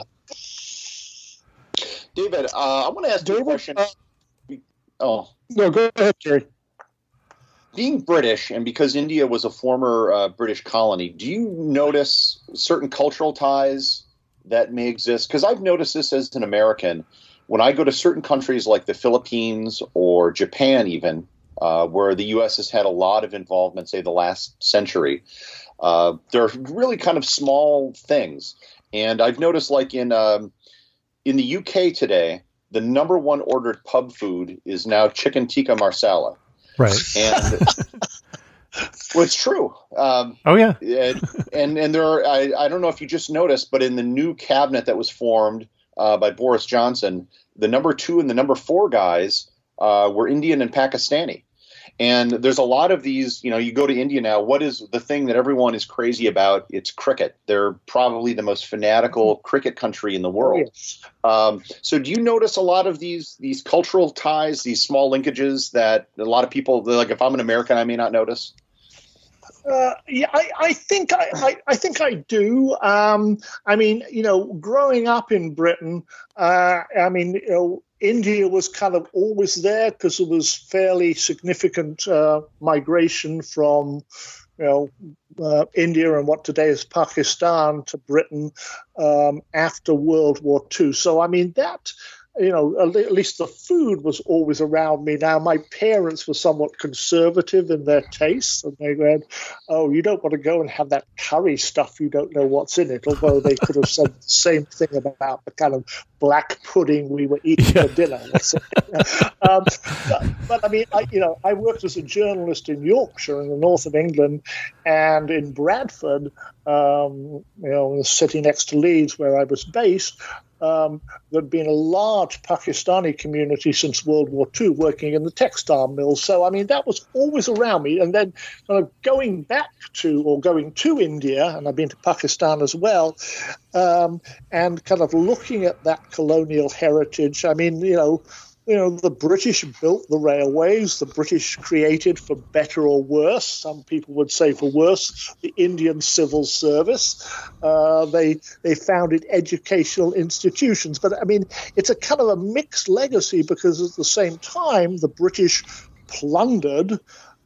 David, uh, I want to ask you a David, question. uh, oh, No, go ahead, Jerry. being British, and because India was a former uh, British colony, do you notice certain cultural ties that may exist? Because I've noticed this as an American. When I go to certain countries like the Philippines or Japan even, uh, where the U S has had a lot of involvement, say the last century, uh, they're really kind of small things. And I've noticed like in um, in the U K today, the number one ordered pub food is now chicken tikka marsala. right. And well, it's true. Um, Oh yeah, and, and and there are, I, I don't know if you just noticed, but in the new cabinet that was formed uh, by Boris Johnson, the number two and the number four guys uh, were Indian and Pakistani. And there's a lot of these, you know, you go to India now, what is the thing that everyone is crazy about? It's cricket. They're probably the most fanatical cricket country in the world. Um, so do you notice a lot of these these cultural ties, these small linkages that a lot of people, like if I'm an American, I may not notice? Uh, yeah, I, I think I, I, I think I do. Um, I mean, you know, growing up in Britain, uh, I mean, you know, India was kind of always there because there was fairly significant uh, migration from, you know, uh, India and what today is Pakistan to Britain um, after World War Two. So, I mean, that, you know, at least the food was always around me. Now, my parents were somewhat conservative in their tastes, and they went, oh, you don't want to go and have that curry stuff. You don't know what's in it, although they could have said the same thing about the kind of black pudding we were eating yeah. for dinner. um, but, but, I mean, I, you know, I worked as a journalist in Yorkshire in the north of England, and in Bradford, um, you know, the city next to Leeds where I was based, Um, there'd been a large Pakistani community since World War Two working in the textile mills. So, I mean, that was always around me. And then kind of going back to or going to India, and I've been to Pakistan as well, um, and kind of looking at that colonial heritage. I mean, you know, You know, the British built the railways. The British created, for better or worse, some people would say for worse, the Indian Civil Service. Uh, they they founded educational institutions. But, I mean, it's a kind of a mixed legacy because at the same time, the British plundered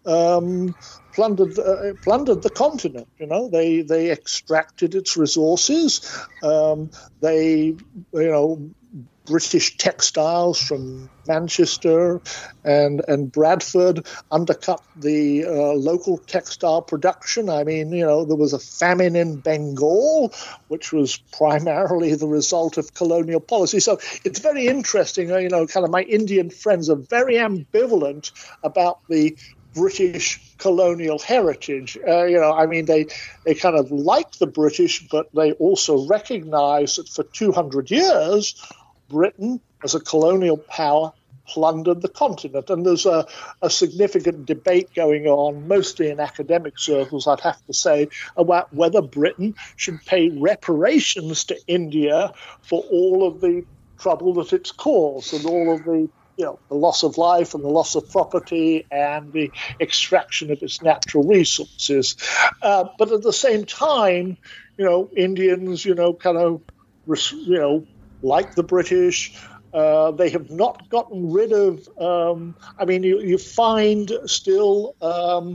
um, plundered uh, plundered the continent. You know, they, they extracted its resources. Um, they, you know, British textiles from Manchester and and Bradford undercut the uh, local textile production. I mean, you know, there was a famine in Bengal, which was primarily the result of colonial policy. So it's very interesting. You know, kind of my Indian friends are very ambivalent about the British colonial heritage. Uh, you know, I mean, they they kind of like the British, but they also recognize that for two hundred years, Britain, as a colonial power, plundered the continent. And there's a, a significant debate going on, mostly in academic circles, I'd have to say, about whether Britain should pay reparations to India for all of the trouble that it's caused and all of the, you know, the loss of life and the loss of property and the extraction of its natural resources. Uh, but at the same time, you know, Indians, you know, kind of, you know, like the British, uh, they have not gotten rid of, um, I mean, you, you find still, um,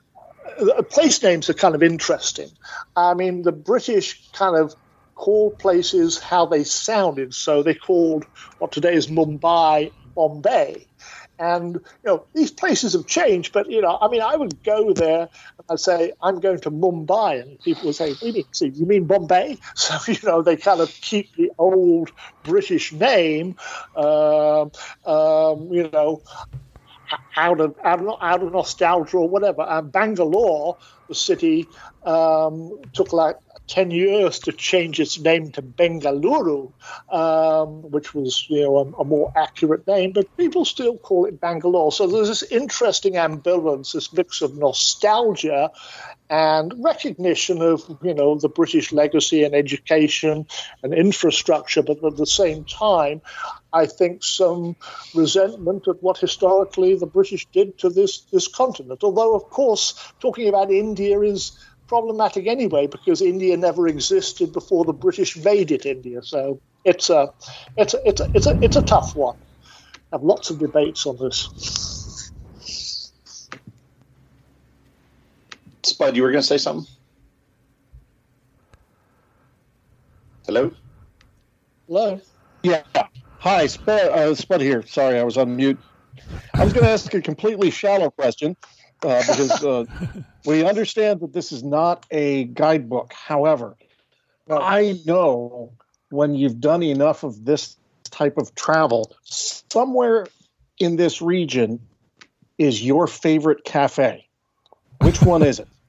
place names are kind of interesting. I mean, the British kind of call places how they sounded. So they called what today is Mumbai, Bombay. And, you know, these places have changed, but, you know, I mean, I would go there and I'd say, I'm going to Mumbai. And people would say, what do you mean? So, you mean Bombay? So, you know, they kind of keep the old British name, uh, um, you know, out of, out of out of nostalgia or whatever. And Bangalore, the city, um, took like ten years to change its name to Bengaluru, um, which was, you know, a, a more accurate name, but people still call it Bangalore. So there's this interesting ambivalence, this mix of nostalgia and recognition of, you know, the British legacy and education and infrastructure, but at the same time, I think some resentment at what historically the British did to this, this continent. Although, of course, talking about India is problematic anyway, because India never existed before the British invaded India. So it's a, it's a, it's a, it's a, it's a tough one. I have lots of debates on this. Spud, you were going to say something? Hello? Hello? Yeah. Hi, Spud, uh, Spud here. Sorry, I was on mute. I was going to ask a completely shallow question. Uh, because uh, we understand that this is not a guidebook. However, no. I know when you've done enough of this type of travel, somewhere in this region is your favorite cafe. Which one is it?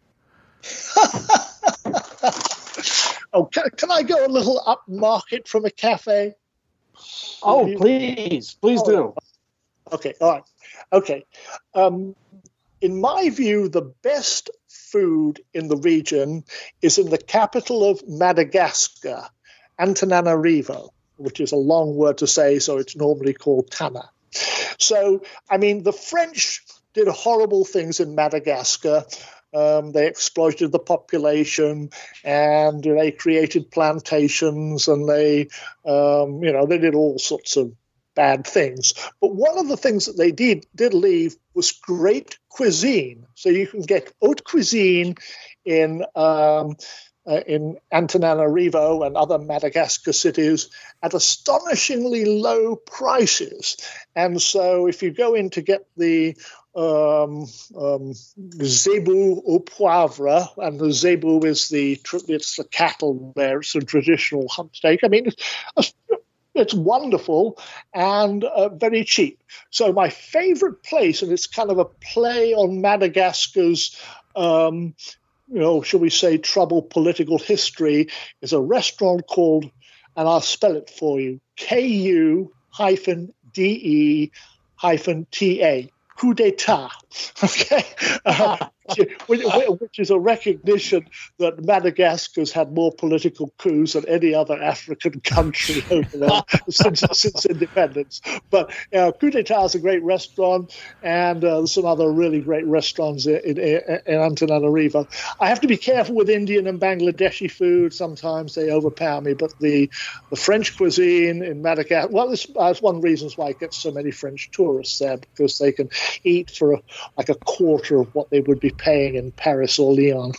oh, can, can I go a little upmarket from a cafe? Oh, please, please oh, do. Okay, all right. Okay. Um, in my view, the best food in the region is in the capital of Madagascar, Antananarivo, which is a long word to say, so it's normally called Tana. So, I mean, the French did horrible things in Madagascar. Um, they exploited the population, and they created plantations, and they, um, you know, they did all sorts of bad things. But one of the things that they did did leave was great cuisine. So you can get haute cuisine in um, uh, in Antananarivo and other Madagascar cities at astonishingly low prices. And so if you go in to get the um, um, zebu au poivre, and the zebu is the it's the cattle there. It's a traditional hump steak. I mean, it's, it's wonderful and uh, very cheap. So my favorite place, and it's kind of a play on Madagascar's, um, you know, shall we say, troubled political history, is a restaurant called, and I'll spell it for you, K U hyphen D E hyphen T A. Coup d'etat, okay, uh, which, which is a recognition that Madagascar's had more political coups than any other African country over there since, since independence. But uh, Coup d'etat is a great restaurant, and uh, there's some other really great restaurants in, in, in Antananarivo. I have to be careful with Indian and Bangladeshi food. Sometimes they overpower me, but the, the French cuisine in Madagascar, well, that's uh, one reason why it gets so many French tourists there, because they can eat for a, like a quarter of what they would be paying in Paris or Lyon.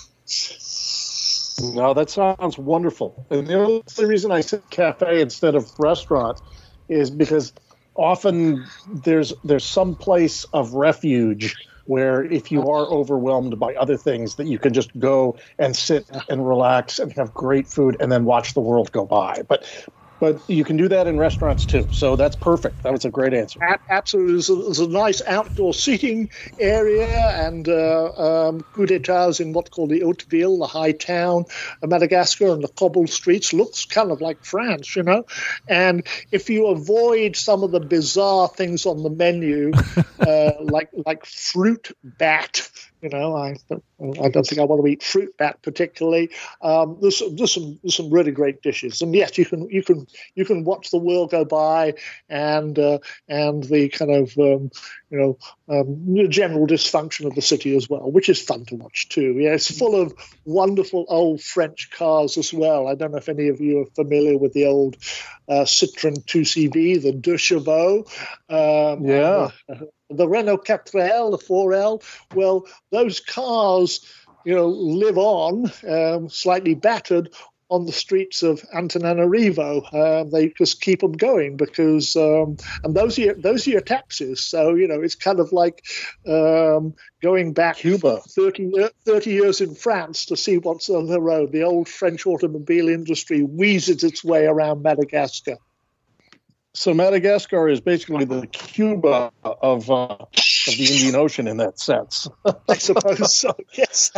No, that sounds wonderful. And the only reason I said cafe instead of restaurant is because often there's there's some place of refuge where if you are overwhelmed by other things that you can just go and sit and relax and have great food and then watch the world go by. But But you can do that in restaurants, too. So that's perfect. That was a great answer. Absolutely. There's a, there's a nice outdoor seating area, and uh, um, Coup d'etat is in what's called the Haute-Ville, the high town of Madagascar, and the cobbled streets. Looks kind of like France, you know. And if you avoid some of the bizarre things on the menu, uh, like like fruit bat, you know, I I don't think I want to eat fruit bat particularly. Um, there's, there's some there's some really great dishes, and yes, you can you can you can watch the world go by, and uh, and the kind of um, you know um, the general dysfunction of the city as well, which is fun to watch too. Yeah, it's full of wonderful old French cars as well. I don't know if any of you are familiar with the old uh, Citroën two C V, the Deux Chevaux. Um, yeah. And, uh, the Renault four L, the four L, well, those cars, you know, live on, um, slightly battered, on the streets of Antananarivo. Uh, they just keep them going because, um, and those are your, those are your taxis. So, you know, it's kind of like um, going back Cuba. thirty, thirty years in France to see what's on the road. The old French automobile industry wheezes its way around Madagascar. So Madagascar is basically the Cuba of, uh, of the Indian Ocean in that sense. I suppose so, yes.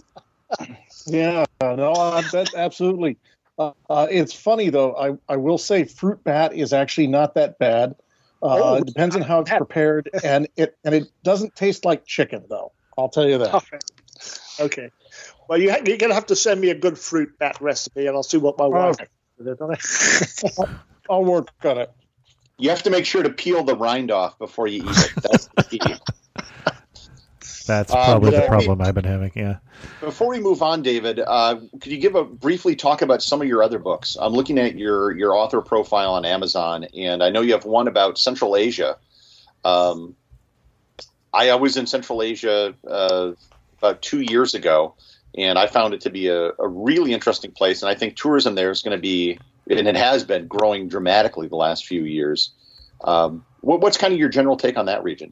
Yeah, no, that, absolutely. Uh, uh, it's funny, though. I, I will say fruit bat is actually not that bad. Uh, Oh, it depends on how it's prepared, and it and it doesn't taste like chicken, though. I'll tell you that. Okay. Okay. Well, you ha- you're going to have to send me a good fruit bat recipe, and I'll see what my wife Okay. does with it. I'll work on it. You have to make sure to peel the rind off before you eat it. That's the key. That's Uh, probably but, the uh, problem I've been having. Yeah. Before we move on, David, uh, could you give a briefly talk about some of your other books? I'm looking at your your author profile on Amazon, and I know you have one about Central Asia. Um, I, I was in Central Asia uh, about two years ago, and I found it to be a, a really interesting place. And I think tourism there is going to be, and it has been, growing dramatically the last few years. Um, what, what's kind of your general take on that region?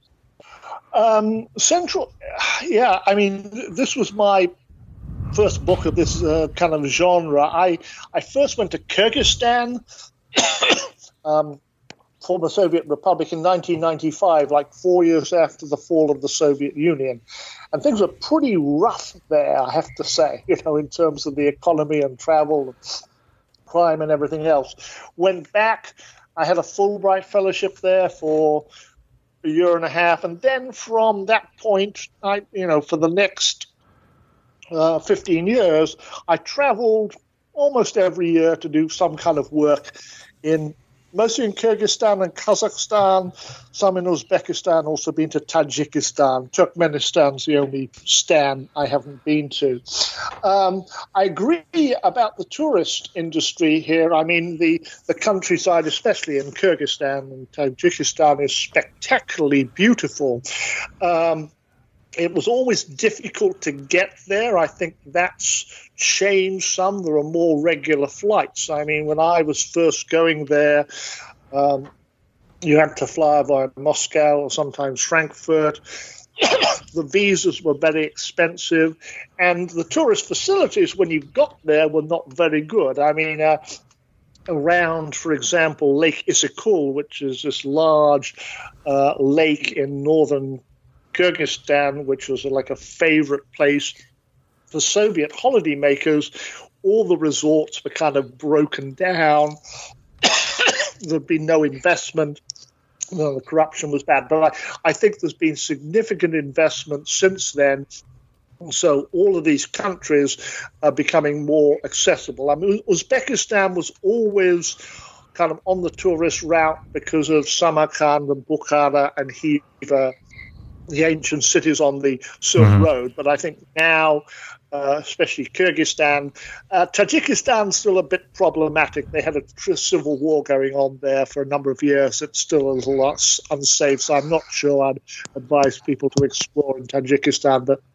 Um, Central, yeah, I mean, this was my first book of this uh, kind of genre. I, I first went to Kyrgyzstan, um, former Soviet Republic, in nineteen ninety-five, like four years after the fall of the Soviet Union. And things were pretty rough there, I have to say, you know, in terms of the economy and travel and crime and everything else. Went back I had a Fulbright fellowship there for a year and a half, and then from that point, I, you know, for the next uh, fifteen years, I traveled almost every year to do some kind of work in mostly in Kyrgyzstan and Kazakhstan, some in Uzbekistan, also been to Tajikistan. Turkmenistan's the only stan I haven't been to. Um, I agree about the tourist industry here. I mean, the, the countryside, especially in Kyrgyzstan and Tajikistan, is spectacularly beautiful. Um, It was always difficult to get there. I think that's changed some. There are more regular flights. I mean, when I was first going there, um, you had to fly via Moscow or sometimes Frankfurt. The visas were very expensive, and the tourist facilities when you got there were not very good. I mean, uh, around, for example, Lake Issyk-Kul, which is this large uh, lake in northern Kyrgyzstan, which was like a favorite place for Soviet holidaymakers, all the resorts were kind of broken down. There'd been no investment. You know, the corruption was bad. But I, I think there's been significant investment since then. And so all of these countries are becoming more accessible. I mean, Uzbekistan was always kind of on the tourist route because of Samarkand and Bukhara and Khiva, the ancient cities on the Silk mm-hmm. Road. But I think now, uh, especially Kyrgyzstan, uh, Tajikistan's still a bit problematic. They had a tr- civil war going on there for a number of years. It's still a little less unsafe, so I'm not sure I'd advise people to explore in Tajikistan. But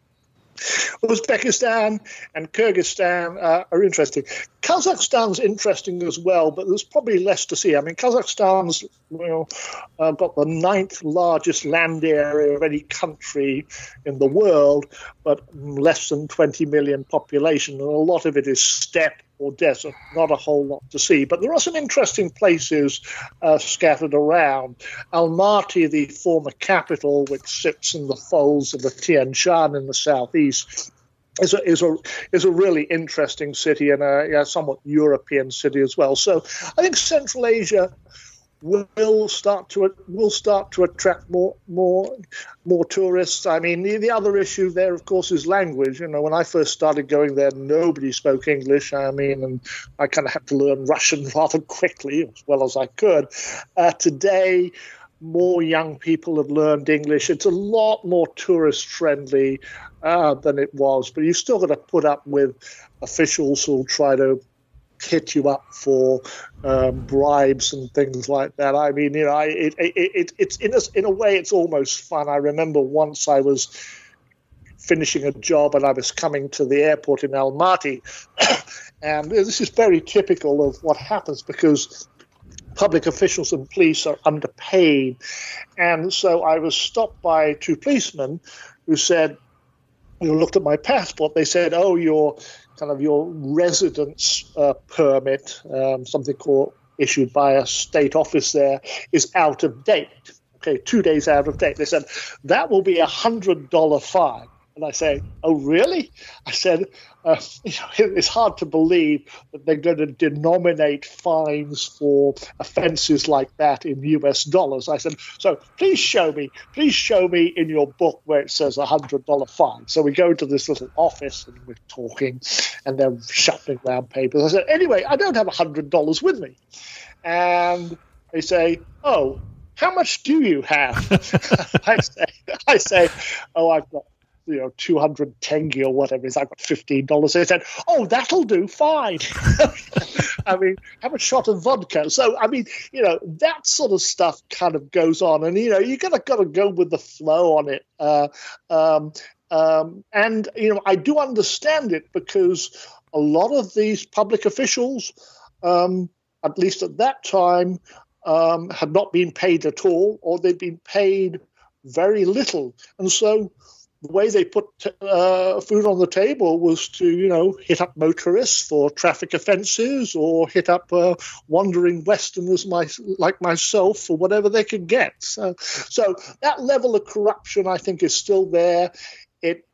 Uzbekistan and Kyrgyzstan uh, are interesting. Kazakhstan's interesting as well, but there's probably less to see. I mean, Kazakhstan's you know, uh, got the ninth largest land area of any country in the world, but less than twenty million population, and a lot of it is steppe or desert, not a whole lot to see. But there are some interesting places uh, scattered around. Almaty, the former capital, which sits in the folds of the Tian Shan in the southeast, is a, is a, is a really interesting city and a yeah, somewhat European city as well. So I think Central Asia will start to will start to attract more more more tourists. I mean, the, the other issue there, of course, is language. You know, when I first started going there, nobody spoke English. I mean, and I kind of had to learn Russian rather quickly, as well as I could. Uh, today, more young people have learned English. It's a lot more tourist friendly uh, than it was, but you've still got to put up with officials who'll try to hit you up for um, bribes and things like that. I mean, you know, I, it, it, it, it's in a, in a way, it's almost fun. I remember once I was finishing a job and I was coming to the airport in Almaty, and this is very typical of what happens because public officials and police are underpaid. And so I was stopped by two policemen who said, you looked at my passport, they said, oh, you're kind of your residence uh, permit, um, something called issued by a state office there, is out of date. Okay, two days out of date. They said, that will be a one hundred dollars fine. And I say, oh, really? I said, uh, you know, it's hard to believe that they're going to denominate fines for offenses like that in U S dollars. I said, so please show me, please show me in your book where it says a one hundred dollars fine. So we go to this little office and we're talking and they're shuffling around papers. I said, anyway, I don't have one hundred dollars with me. And they say, oh, how much do you have? I say, I say, oh, I've got, you know, two hundred tenge or whatever it is. I've got fifteen dollars. They said, oh, that'll do fine. I mean, have a shot of vodka. So, I mean, you know, that sort of stuff kind of goes on. And, you know, you got to got to go with the flow on it. Uh, um, um, and, you know, I do understand it because a lot of these public officials, um, at least at that time, um, had not been paid at all, or they'd been paid very little. And so the way they put uh, food on the table was to, you know, hit up motorists for traffic offences or hit up uh, wandering Westerners my, like myself for whatever they could get. So, so that level of corruption, I think, is still there. It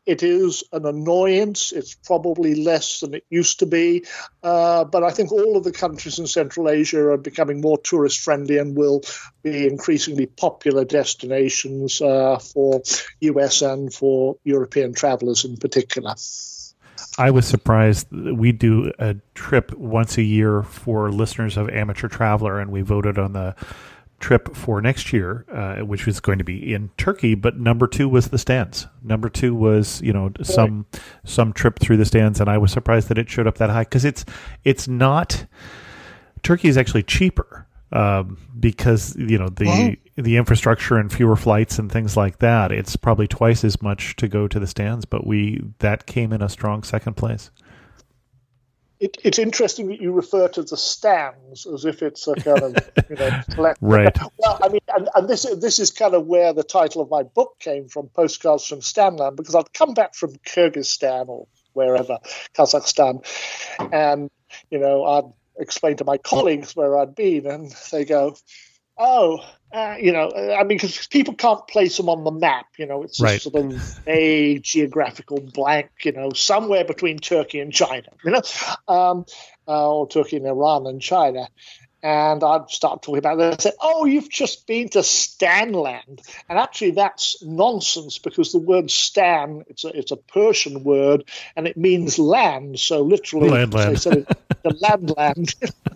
it is an annoyance. It's probably less than it used to be. Uh, but I think all of the countries in Central Asia are becoming more tourist friendly and will be increasingly popular destinations uh, for U S and for European travelers in particular. I was surprised. We do a trip once a year for listeners of Amateur Traveler, and we voted on the trip for next year, uh, which was going to be in Turkey. But number two was the stands. Number two was, you know, some some trip through the stands, and I was surprised that it showed up that high because it's it's not. Turkey is actually cheaper um, because you know the. Oh. the infrastructure and fewer flights and things like that. It's probably twice as much to go to the stands, but we that came in a strong second place. It, it's interesting that you refer to the stands as if it's a kind of, you know, collect- right. Well, I mean, and, and this this is kind of where the title of my book came from, Postcards from Stanland, because I'd come back from Kyrgyzstan or wherever, Kazakhstan, and, you know, I'd explain to my colleagues where I'd been, and they go, oh, uh, you know, I mean, because people can't place them on the map, you know, it's right. a sort of vague geographical blank, you know, somewhere between Turkey and China, you know, um, uh, or Turkey and Iran and China. And I'd start talking about that and say, oh, you've just been to Stanland. And actually that's nonsense because the word Stan, it's a, it's a Persian word and it means land. So literally, land, land. They said it, the land land.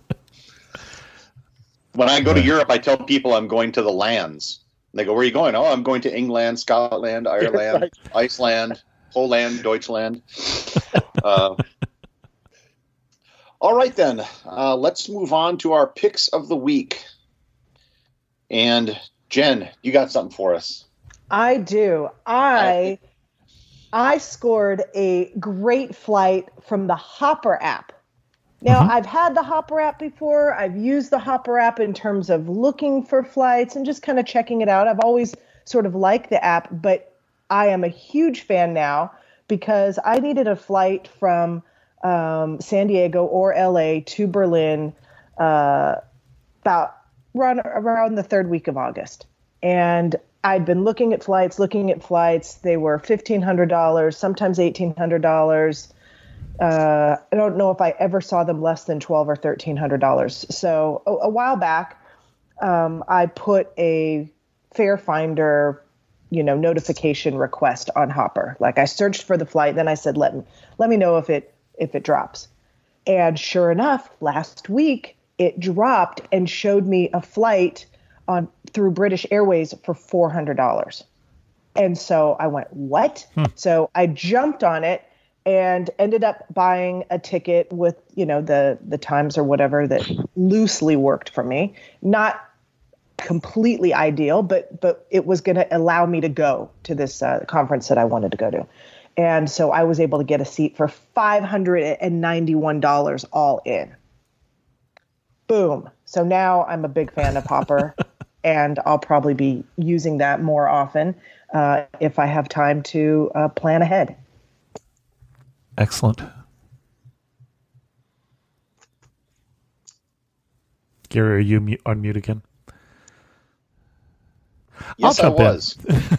When I go to Europe, I tell people I'm going to the lands. And they go, where are you going? Oh, I'm going to England, Scotland, Ireland, right. Iceland, Poland, Deutschland. uh, all right, then. Uh, let's move on to our picks of the week. And Jen, you got something for us. I do. I I scored a great flight from the Hopper app. Now, mm-hmm. I've had the Hopper app before. I've used the Hopper app in terms of looking for flights and just kind of checking it out. I've always sort of liked the app, but I am a huge fan now because I needed a flight from um, San Diego or L A to Berlin uh, about around, around the third week of August. And I'd been looking at flights, looking at flights. They were fifteen hundred dollars, sometimes eighteen hundred dollars. Uh, I don't know if I ever saw them less than twelve hundred dollars or thirteen hundred dollars. So a, a while back, um, I put a fare finder, you know, notification request on Hopper. Like I searched for the flight, then I said, let me, let me know if it, if it drops. And sure enough, last week it dropped and showed me a flight on through British Airways for four hundred dollars. And so I went, what? Hmm. So I jumped on it and ended up buying a ticket with, you know, the, the times or whatever that loosely worked for me. Not completely ideal, but but it was going to allow me to go to this uh, conference that I wanted to go to. And so I was able to get a seat for five hundred ninety-one dollars all in. Boom. So now I'm a big fan of Hopper, and I'll probably be using that more often uh, if I have time to uh, plan ahead. Excellent. Gary, are you mute, on mute again? Yes, I was.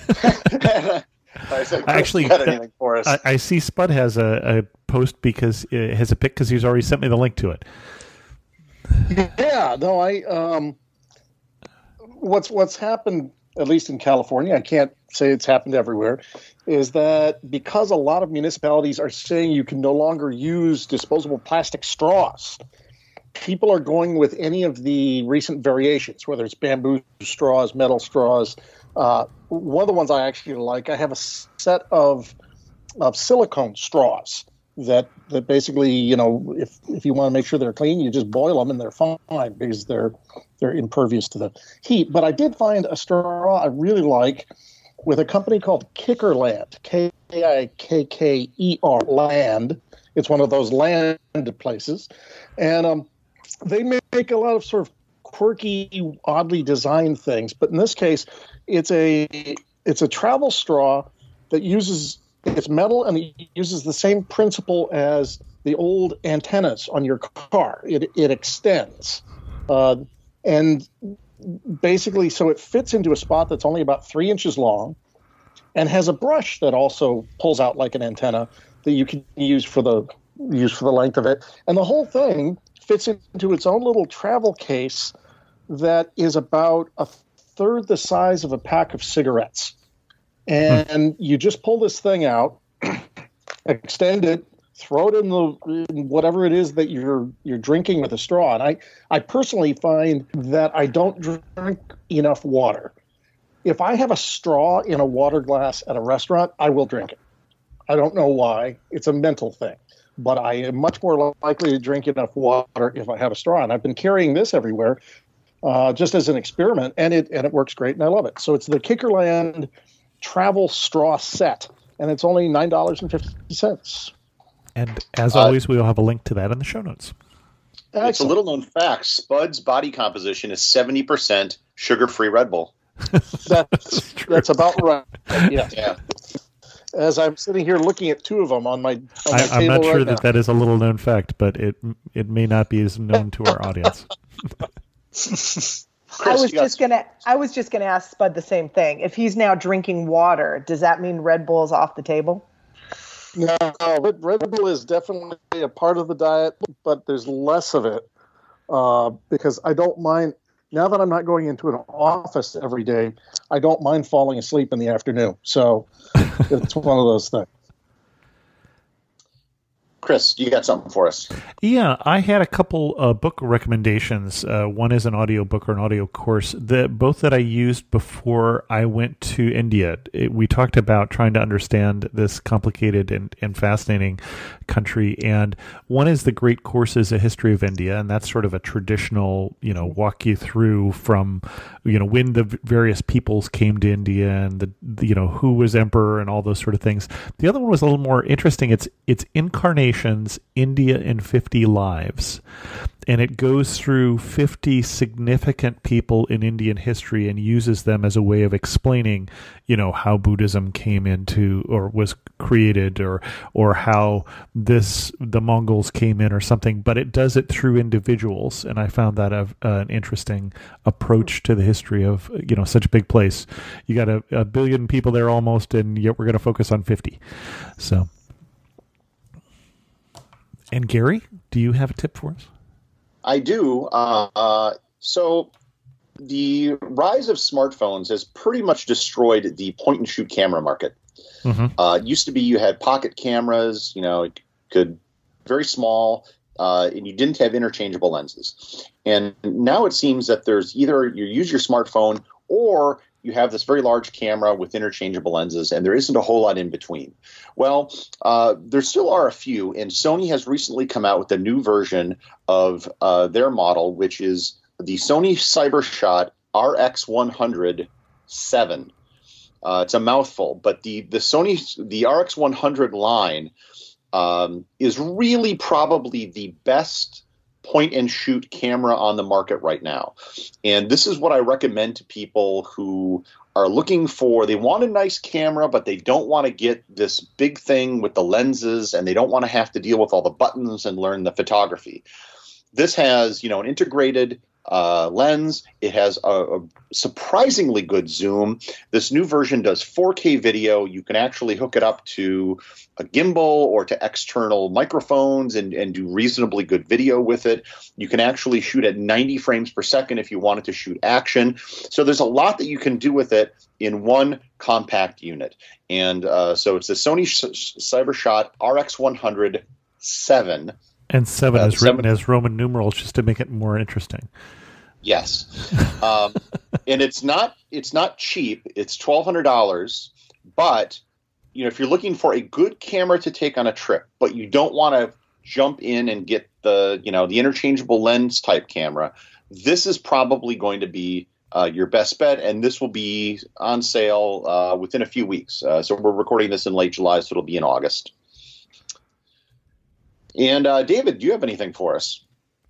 I said, actually, got anything for us. I, I see Spud has a, a post because it has a pic because he's already sent me the link to it. Yeah, no, I um, what's what's happened, at least in California, I can't say it's happened everywhere, is that because a lot of municipalities are saying you can no longer use disposable plastic straws, people are going with any of the recent variations, whether it's bamboo straws, metal straws. Uh, one of the ones I actually like, I have a set of of silicone straws that that basically, you know, if if you want to make sure they're clean, you just boil them and they're fine because they're they're impervious to the heat. But I did find a straw I really like with a company called Kikkerland, K I K K E R Land. It's one of those land places, and um, they make a lot of sort of quirky, oddly designed things. But in this case, it's a it's a travel straw that uses it's metal and it uses the same principle as the old antennas on your car. It it extends, uh, and basically, so it fits into a spot that's only about three inches long, and has a brush that also pulls out like an antenna that you can use for the use for the length of it. And the whole thing fits into its own little travel case that is about a third the size of a pack of cigarettes. And hmm. you just pull this thing out, extend it, throw it in the in whatever it is that you're you're drinking with a straw. And I, I personally find that I don't drink enough water. If I have a straw in a water glass at a restaurant, I will drink it. I don't know why. It's a mental thing. But I am much more likely to drink enough water if I have a straw. And I've been carrying this everywhere uh, just as an experiment, and it and it works great, and I love it. So it's the Kickerland Travel Straw Set, and it's only nine dollars and fifty cents. And as uh, always, we will have a link to that in the show notes. Excellent. It's a little known fact. Spud's body composition is seventy percent sugar-free Red Bull. that's, that's about right. Yeah. yeah. As I'm sitting here looking at two of them on my, on my I, table I'm not sure right that now. that is a little known fact, but it it may not be as known to our audience. Chris, I was you got just gonna. I was just gonna ask Spud the same thing. If he's now drinking water, does that mean Red Bull's off the table? No, Red, Red Bull is definitely a part of the diet, but there's less of it uh, because I don't mind. Now that I'm not going into an office every day, I don't mind falling asleep in the afternoon. So it's one of those things. Chris, you got something for us? Yeah, I had a couple uh, book recommendations. Uh, one is an audio book or an audio course, that both that I used before I went to India. It, we talked about trying to understand this complicated and, and fascinating country, and one is the Great Courses: A History of India, and that's sort of a traditional, you know, walk you through from, you know, when the various peoples came to India and the, the you know, who was emperor and all those sort of things. The other one was a little more interesting. It's it's Incarnation, India in fifty Lives, and it goes through fifty significant people in Indian history and uses them as a way of explaining, you know, how Buddhism came into or was created, or or how this the Mongols came in or something, but it does it through individuals, and I found that a, uh, an interesting approach to the history of, you know, such a big place. You got a, a billion people there almost, and yet we're going to focus on fifty. So. And Gary, do you have a tip for us? I do. Uh, uh, so the rise of smartphones has pretty much destroyed the point-and-shoot camera market. Mm-hmm. Uh, it used to be you had pocket cameras, you know, it could very small, uh, and you didn't have interchangeable lenses. And now it seems that there's either you use your smartphone or you have this very large camera with interchangeable lenses, and there isn't a whole lot in between. Well, uh, there still are a few, and Sony has recently come out with a new version of uh, their model, which is the Sony CyberShot R X one hundred seven. Uh, it's a mouthful, but the, the Sony, the R X one hundred line um, is really probably the best point-and-shoot camera on the market right now. And this is what I recommend to people who are looking for, they want a nice camera, but they don't want to get this big thing with the lenses, and they don't want to have to deal with all the buttons and learn the photography. This has, you know, an integrated uh, lens. It has a, a surprisingly good zoom. This new version does four K video. You can actually hook it up to a gimbal or to external microphones and, and do reasonably good video with it. You can actually shoot at ninety frames per second if you wanted to shoot action. So there's a lot that you can do with it in one compact unit. And uh, so it's the Sony CyberShot R X one hundred seven. And seven uh, is written seven. as Roman numerals just to make it more interesting. Yes. Um, and it's not it's not cheap. It's twelve hundred dollars. But, you know, if you're looking for a good camera to take on a trip, but you don't want to jump in and get the, you know, the interchangeable lens type camera, this is probably going to be uh, your best bet. And this will be on sale uh, within a few weeks. Uh, so we're recording this in late July, so it'll be in August. And uh, David, do you have anything for us?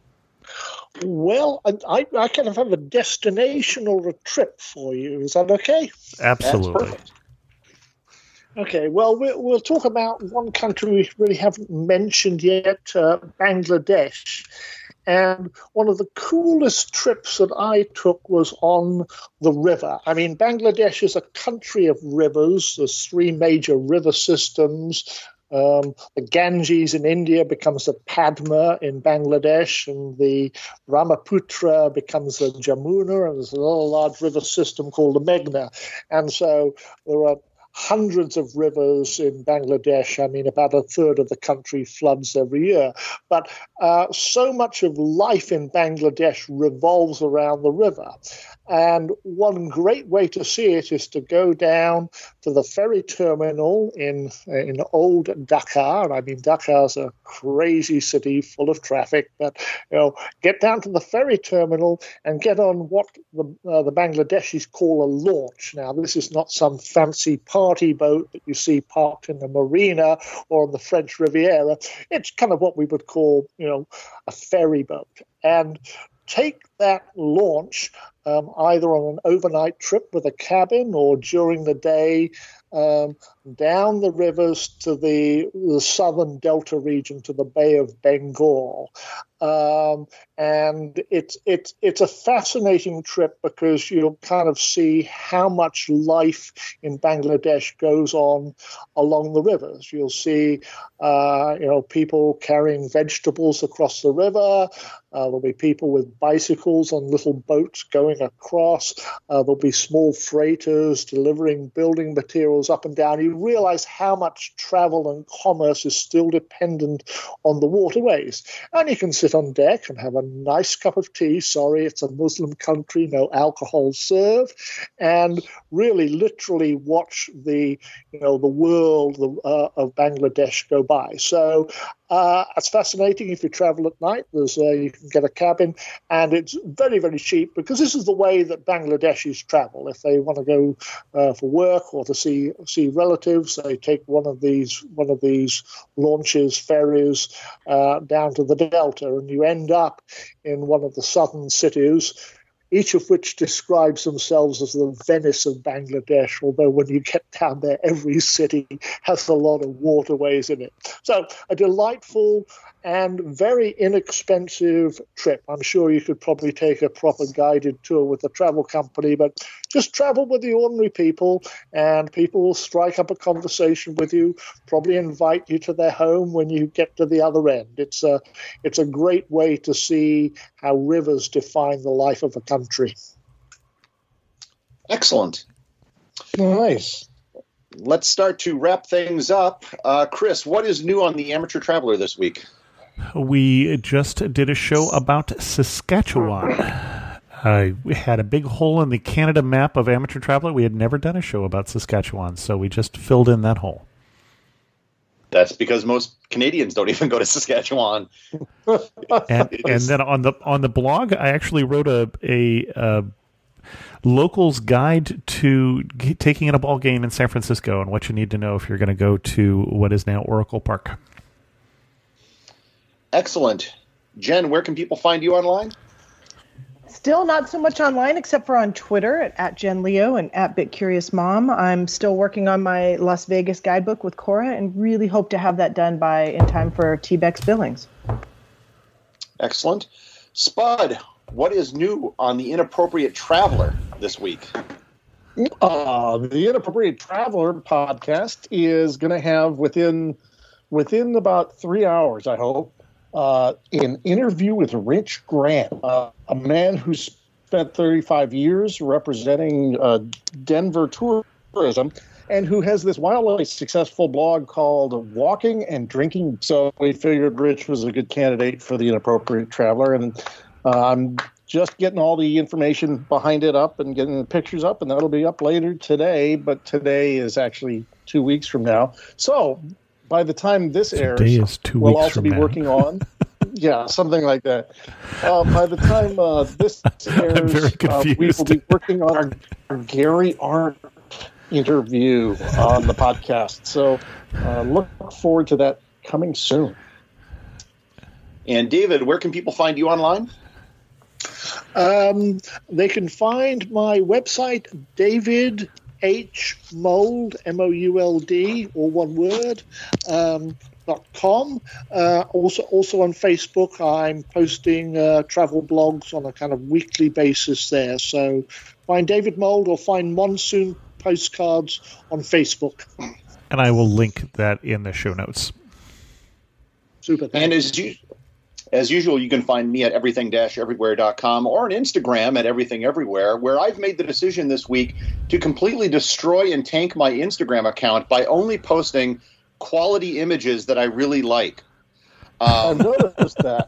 Well, I, I kind of have a destination or a trip for you. Is that okay? Absolutely. That's perfect. Okay, well, well, we'll talk about one country we really haven't mentioned yet, uh, Bangladesh. And one of the coolest trips that I took was on the river. I mean, Bangladesh is a country of rivers. There's three major river systems. Um, the Ganges in India becomes the Padma in Bangladesh, and the Brahmaputra becomes the Jamuna, and there's another large river system called the Meghna. And so there are hundreds of rivers in Bangladesh. I mean, about a third of the country floods every year. But uh, so much of life in Bangladesh revolves around the river. And one great way to see it is to go down to the ferry terminal in in old Dhaka. I mean, Dhaka is a crazy city full of traffic, but you know, get down to the ferry terminal and get on what the uh, the Bangladeshis call a launch. Now, this is not some fancy party boat that you see parked in the marina or on the French Riviera. It's kind of what we would call, you know, a ferry boat. And take that launch um, either on an overnight trip with a cabin or during the day um, down the rivers to the, the southern delta region, to the Bay of Bengal. Um, and it's it's it's a fascinating trip because you'll kind of see how much life in Bangladesh goes on along the rivers. You'll see, uh, you know, people carrying vegetables across the river. Uh, there'll be people with bicycles on little boats going across. Uh, there'll be small freighters delivering building materials up and down. You realize how much travel and commerce is still dependent on the waterways. And you can sit on deck and have a nice cup of tea. Sorry, it's a Muslim country, no alcohol served, and really literally watch the, you know, the world uh, of Bangladesh go by. So uh, it's fascinating. If you travel at night, there's uh, you can get a cabin, and it's very, very cheap because this is the way that Bangladeshis travel. If they want to go uh, for work or to see see relatives, they take one of these one of these launches, ferries uh, down to the delta, and you end up in one of the southern cities, each of which describes themselves as the Venice of Bangladesh, although when you get down there, every city has a lot of waterways in it. So a delightful and very inexpensive trip. I'm sure you could probably take a proper guided tour with a travel company, but just travel with the ordinary people, and people will strike up a conversation with you, probably invite you to their home when you get to the other end. It's a, it's a great way to see how rivers define the life of a country. Excellent. Nice. Let's start to wrap things up. Uh, Chris, what is new on the Amateur Traveler this week? We just did a show about Saskatchewan. Uh, we had a big hole in the Canada map of Amateur Traveler. We had never done a show about Saskatchewan, so we just filled in that hole. That's because most Canadians don't even go to Saskatchewan. and, and then on the on the blog, I actually wrote a a, a local's guide to g- taking in a ball game in San Francisco and what you need to know if you're going to go to what is now Oracle Park. Excellent. Jen, where can people find you online? Still not so much online, except for on Twitter at, at Jen Leo and at BitCuriousMom. I'm still working on my Las Vegas guidebook with Cora and really hope to have that done by in time for T BEX Billings. Excellent. Spud, what is new on the Inappropriate Traveler this week? Uh, the Inappropriate Traveler podcast is going to have within within about three hours, I hope, Uh, an interview with Rich Grant, uh, a man who spent thirty-five years representing uh, Denver tourism and who has this wildly successful blog called Walking and Drinking. So we figured Rich was a good candidate for the Inappropriate Traveler. And uh, I'm just getting all the information behind it up and getting the pictures up, and that'll be up later today. But today is actually two weeks from now. So by the time this airs, is two we'll weeks also from be now. working on, yeah, something like that. Uh, by the time uh, this airs, I'm very uh, we confused. will be working on our, our Gary Arndt interview on the podcast. So uh, look forward to that coming soon. And David, where can people find you online? Um, they can find my website, david H Mould, M O U L D, all one word, um, dot com. Uh, also, also on Facebook, I'm posting uh, travel blogs on a kind of weekly basis there. So find David Mould or find Monsoon Postcards on Facebook. And I will link that in the show notes. Super. And as you, as usual, you can find me at everything dash everywhere dot com or on Instagram at everything everywhere, where I've made the decision this week to completely destroy and tank my Instagram account by only posting quality images that I really like. I Um, noticed that.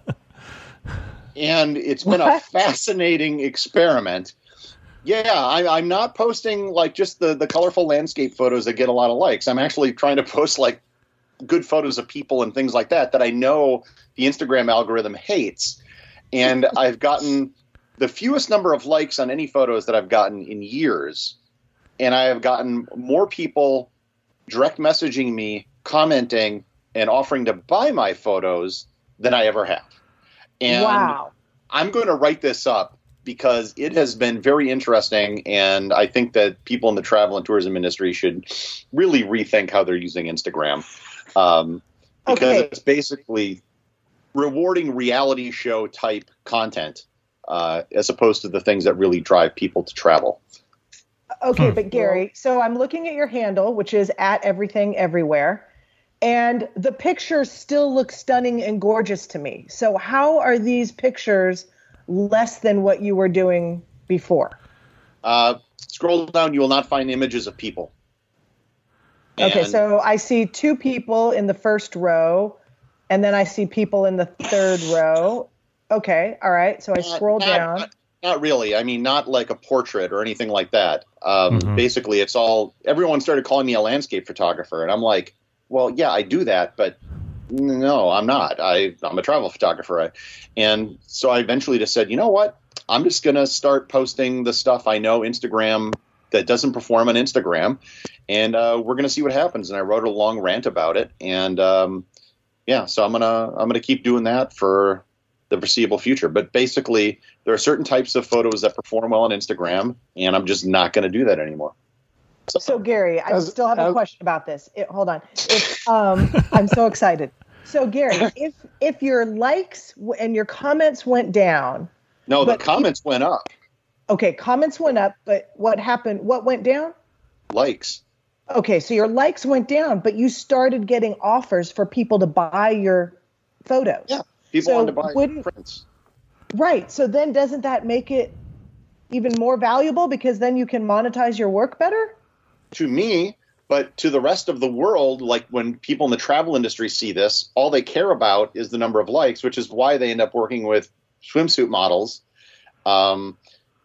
and it's been a fascinating experiment. Yeah, I, I'm not posting like just the, the colorful landscape photos that get a lot of likes. I'm actually trying to post like good photos of people and things like that that I know the Instagram algorithm hates. And I've gotten the fewest number of likes on any photos that I've gotten in years. And I have gotten more people direct messaging me, commenting, and offering to buy my photos than I ever have. And Wow. I'm going to write this up because it has been very interesting, and I think that people in the travel and tourism industry should really rethink how they're using Instagram. Um, because Okay. it's basically rewarding reality show type content uh, as opposed to the things that really drive people to travel. Okay, Hmm. but Gary, so I'm looking at your handle, which is at everything everywhere, and the pictures still look stunning and gorgeous to me. So how are these pictures less than what you were doing before? Uh, scroll down, you will not find images of people. Okay, And- so I see two people in the first row, and then I see people in the third row. Okay, all right. So I Not- scroll not- down. Not, not really. I mean, not like a portrait or anything like that. Um, Mhm. Basically, it's all. Everyone started calling me a landscape photographer, and I'm like, well, yeah, I do that, but no, I'm not. I, I'm a travel photographer, I, and so I eventually just said, you know what? I'm just gonna start posting the stuff I know Instagram that doesn't perform on Instagram, and uh, we're gonna see what happens. And I wrote a long rant about it, and um, yeah, so I'm gonna I'm gonna keep doing that for the foreseeable future. But basically, there are certain types of photos that perform well on Instagram, and I'm just not going to do that anymore. So Gary, I As- still have a as- question about this. It, hold on. If, um, I'm so excited. So Gary, if if your likes w- and your comments went down, No, But the comments went up. okay, comments went up, but what happened? What went down? Likes. Okay, so your likes went down, but you started getting offers for people to buy your photos. Yeah. People So wanted to buy wouldn't- prints. Right. So then doesn't that make it even more valuable because then you can monetize your work better? To me, but to the rest of the world, like when people in the travel industry see this, all they care about is the number of likes, which is why they end up working with swimsuit models. Um,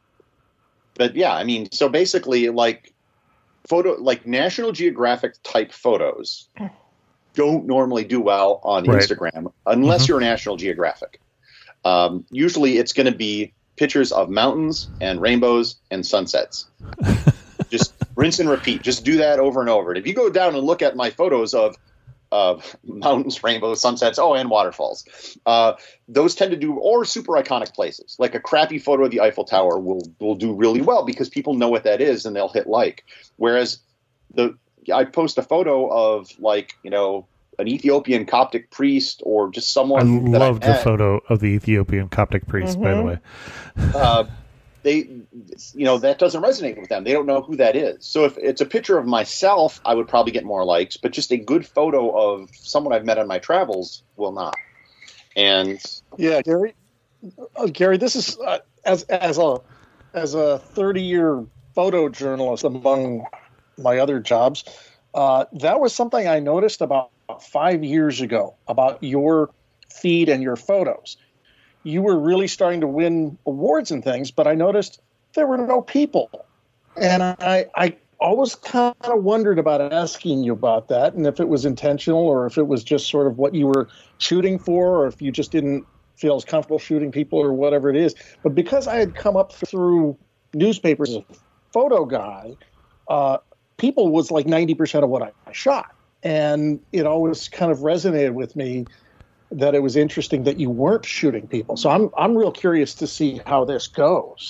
but yeah, I mean, so basically, like photo, like National Geographic type photos don't normally do well on Right. Instagram unless Mhm. you're National Geographic. Um, usually, it's going to be pictures of mountains and rainbows and sunsets. Just rinse and repeat. Just do that over and over. And if you go down and look at my photos of of mountains, rainbows, sunsets, oh, and waterfalls, uh, those tend to do, or super iconic places. Like a crappy photo of the Eiffel Tower will will do really well because people know what that is and they'll hit like. Whereas the I post a photo of like you know an Ethiopian Coptic priest or just I someone that love I the met, photo of the Ethiopian Coptic priest, by the Mhm. way. uh, they, you know, that doesn't resonate with them. They don't know who that is. So if it's a picture of myself, I would probably get more likes, but just a good photo of someone I've met on my travels will not. And Yeah, Gary. Uh, Gary, this is uh, as as a as a thirty year photojournalist among my other jobs. Uh, that was something I noticed about five years ago about your feed and your photos. You were really starting to win awards and things, but I noticed there were no people, and I I always kind of wondered about asking you about that, and if it was intentional or if it was just sort of what you were shooting for, or if you just didn't feel as comfortable shooting people or whatever it is. But because I had come up through newspapers as a photo guy, uh, people was like ninety percent of what I shot. And it always kind of resonated with me that it was interesting that you weren't shooting people. So I'm I'm real curious to see how this goes.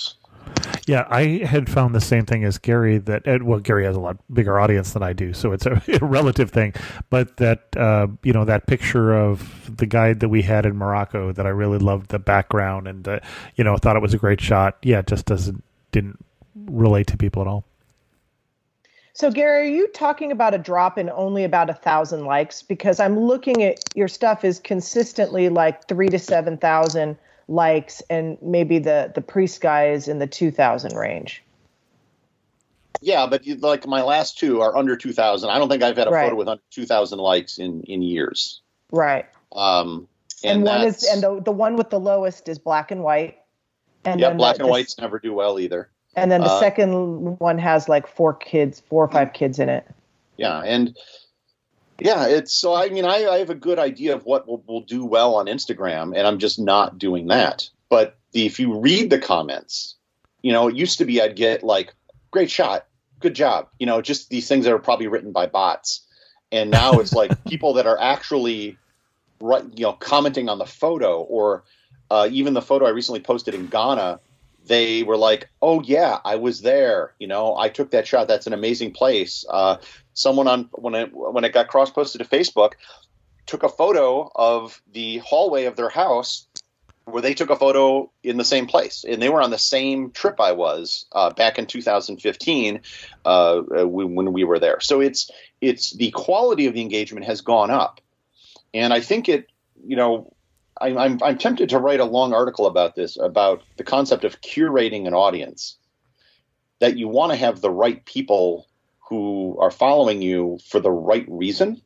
Yeah, I had found the same thing as Gary, that, well, Gary has a lot bigger audience than I do, so it's a, a relative thing, but that, uh, you know, that picture of the guide that we had in Morocco that I really loved the background and, uh, you know, thought it was a great shot. Yeah, it just doesn't, didn't relate to people at all. So, Gary, are you talking about a drop in only about a thousand likes? Because I'm looking at your stuff is consistently like three to seven thousand likes, and maybe the the priest guy is in the two thousand range. Yeah, but you, like my last two are under two thousand. I don't think I've had a Right. photo with under two thousand likes in in years. Right. Um, And, and one is that's- and the the one with the lowest is black and white. And yeah, then black the, and the- whites never do well either. And then the Uh, second one has like four kids, four or five kids in it. Yeah, and yeah, it's so. I mean, I, I have a good idea of what will, will do well on Instagram, and I'm just not doing that. But the, if you read the comments, you know, it used to be I'd get like, "Great shot, good job," you know, just these things that are probably written by bots, and now it's like people that are actually, right, you know, commenting on the photo, or uh, even the photo I recently posted in Ghana. They were like, "Oh yeah, I was there. You know, I took that shot. That's an amazing place." Uh, someone on when it when it got cross posted to Facebook took a photo of the hallway of their house where they took a photo in the same place, and they were on the same trip I was uh, back in two thousand fifteen uh, when, when we were there. So it's it's the quality of the engagement has gone up, and I think it, you know. I'm, I'm, I'm tempted to write a long article about this, about the concept of curating an audience, that you want to have the right people who are following you for the right reason.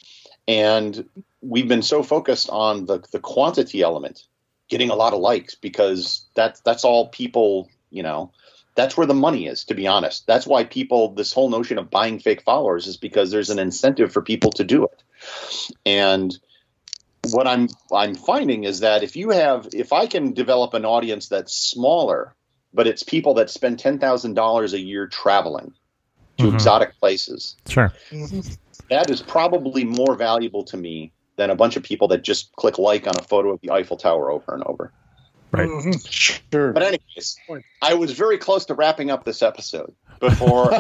And we've been so focused on the, the quantity element, getting a lot of likes, because that's, that's all people, you know, that's where the money is, to be honest. That's why people, this whole notion of buying fake followers is because there's an incentive for people to do it. And what I'm I'm finding is that if you have if I can develop an audience that's smaller, but it's people that spend ten thousand dollars a year traveling to Mhm. exotic places, Sure. that is probably more valuable to me than a bunch of people that just click like on a photo of the Eiffel Tower over and over. Right. Sure. But anyways, I was very close to wrapping up this episode before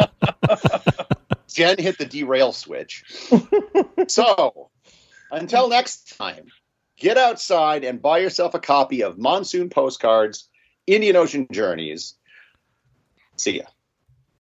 Jen hit the derail switch. So, until next time, get outside and buy yourself a copy of Monsoon Postcards, Indian Ocean Journeys. See ya.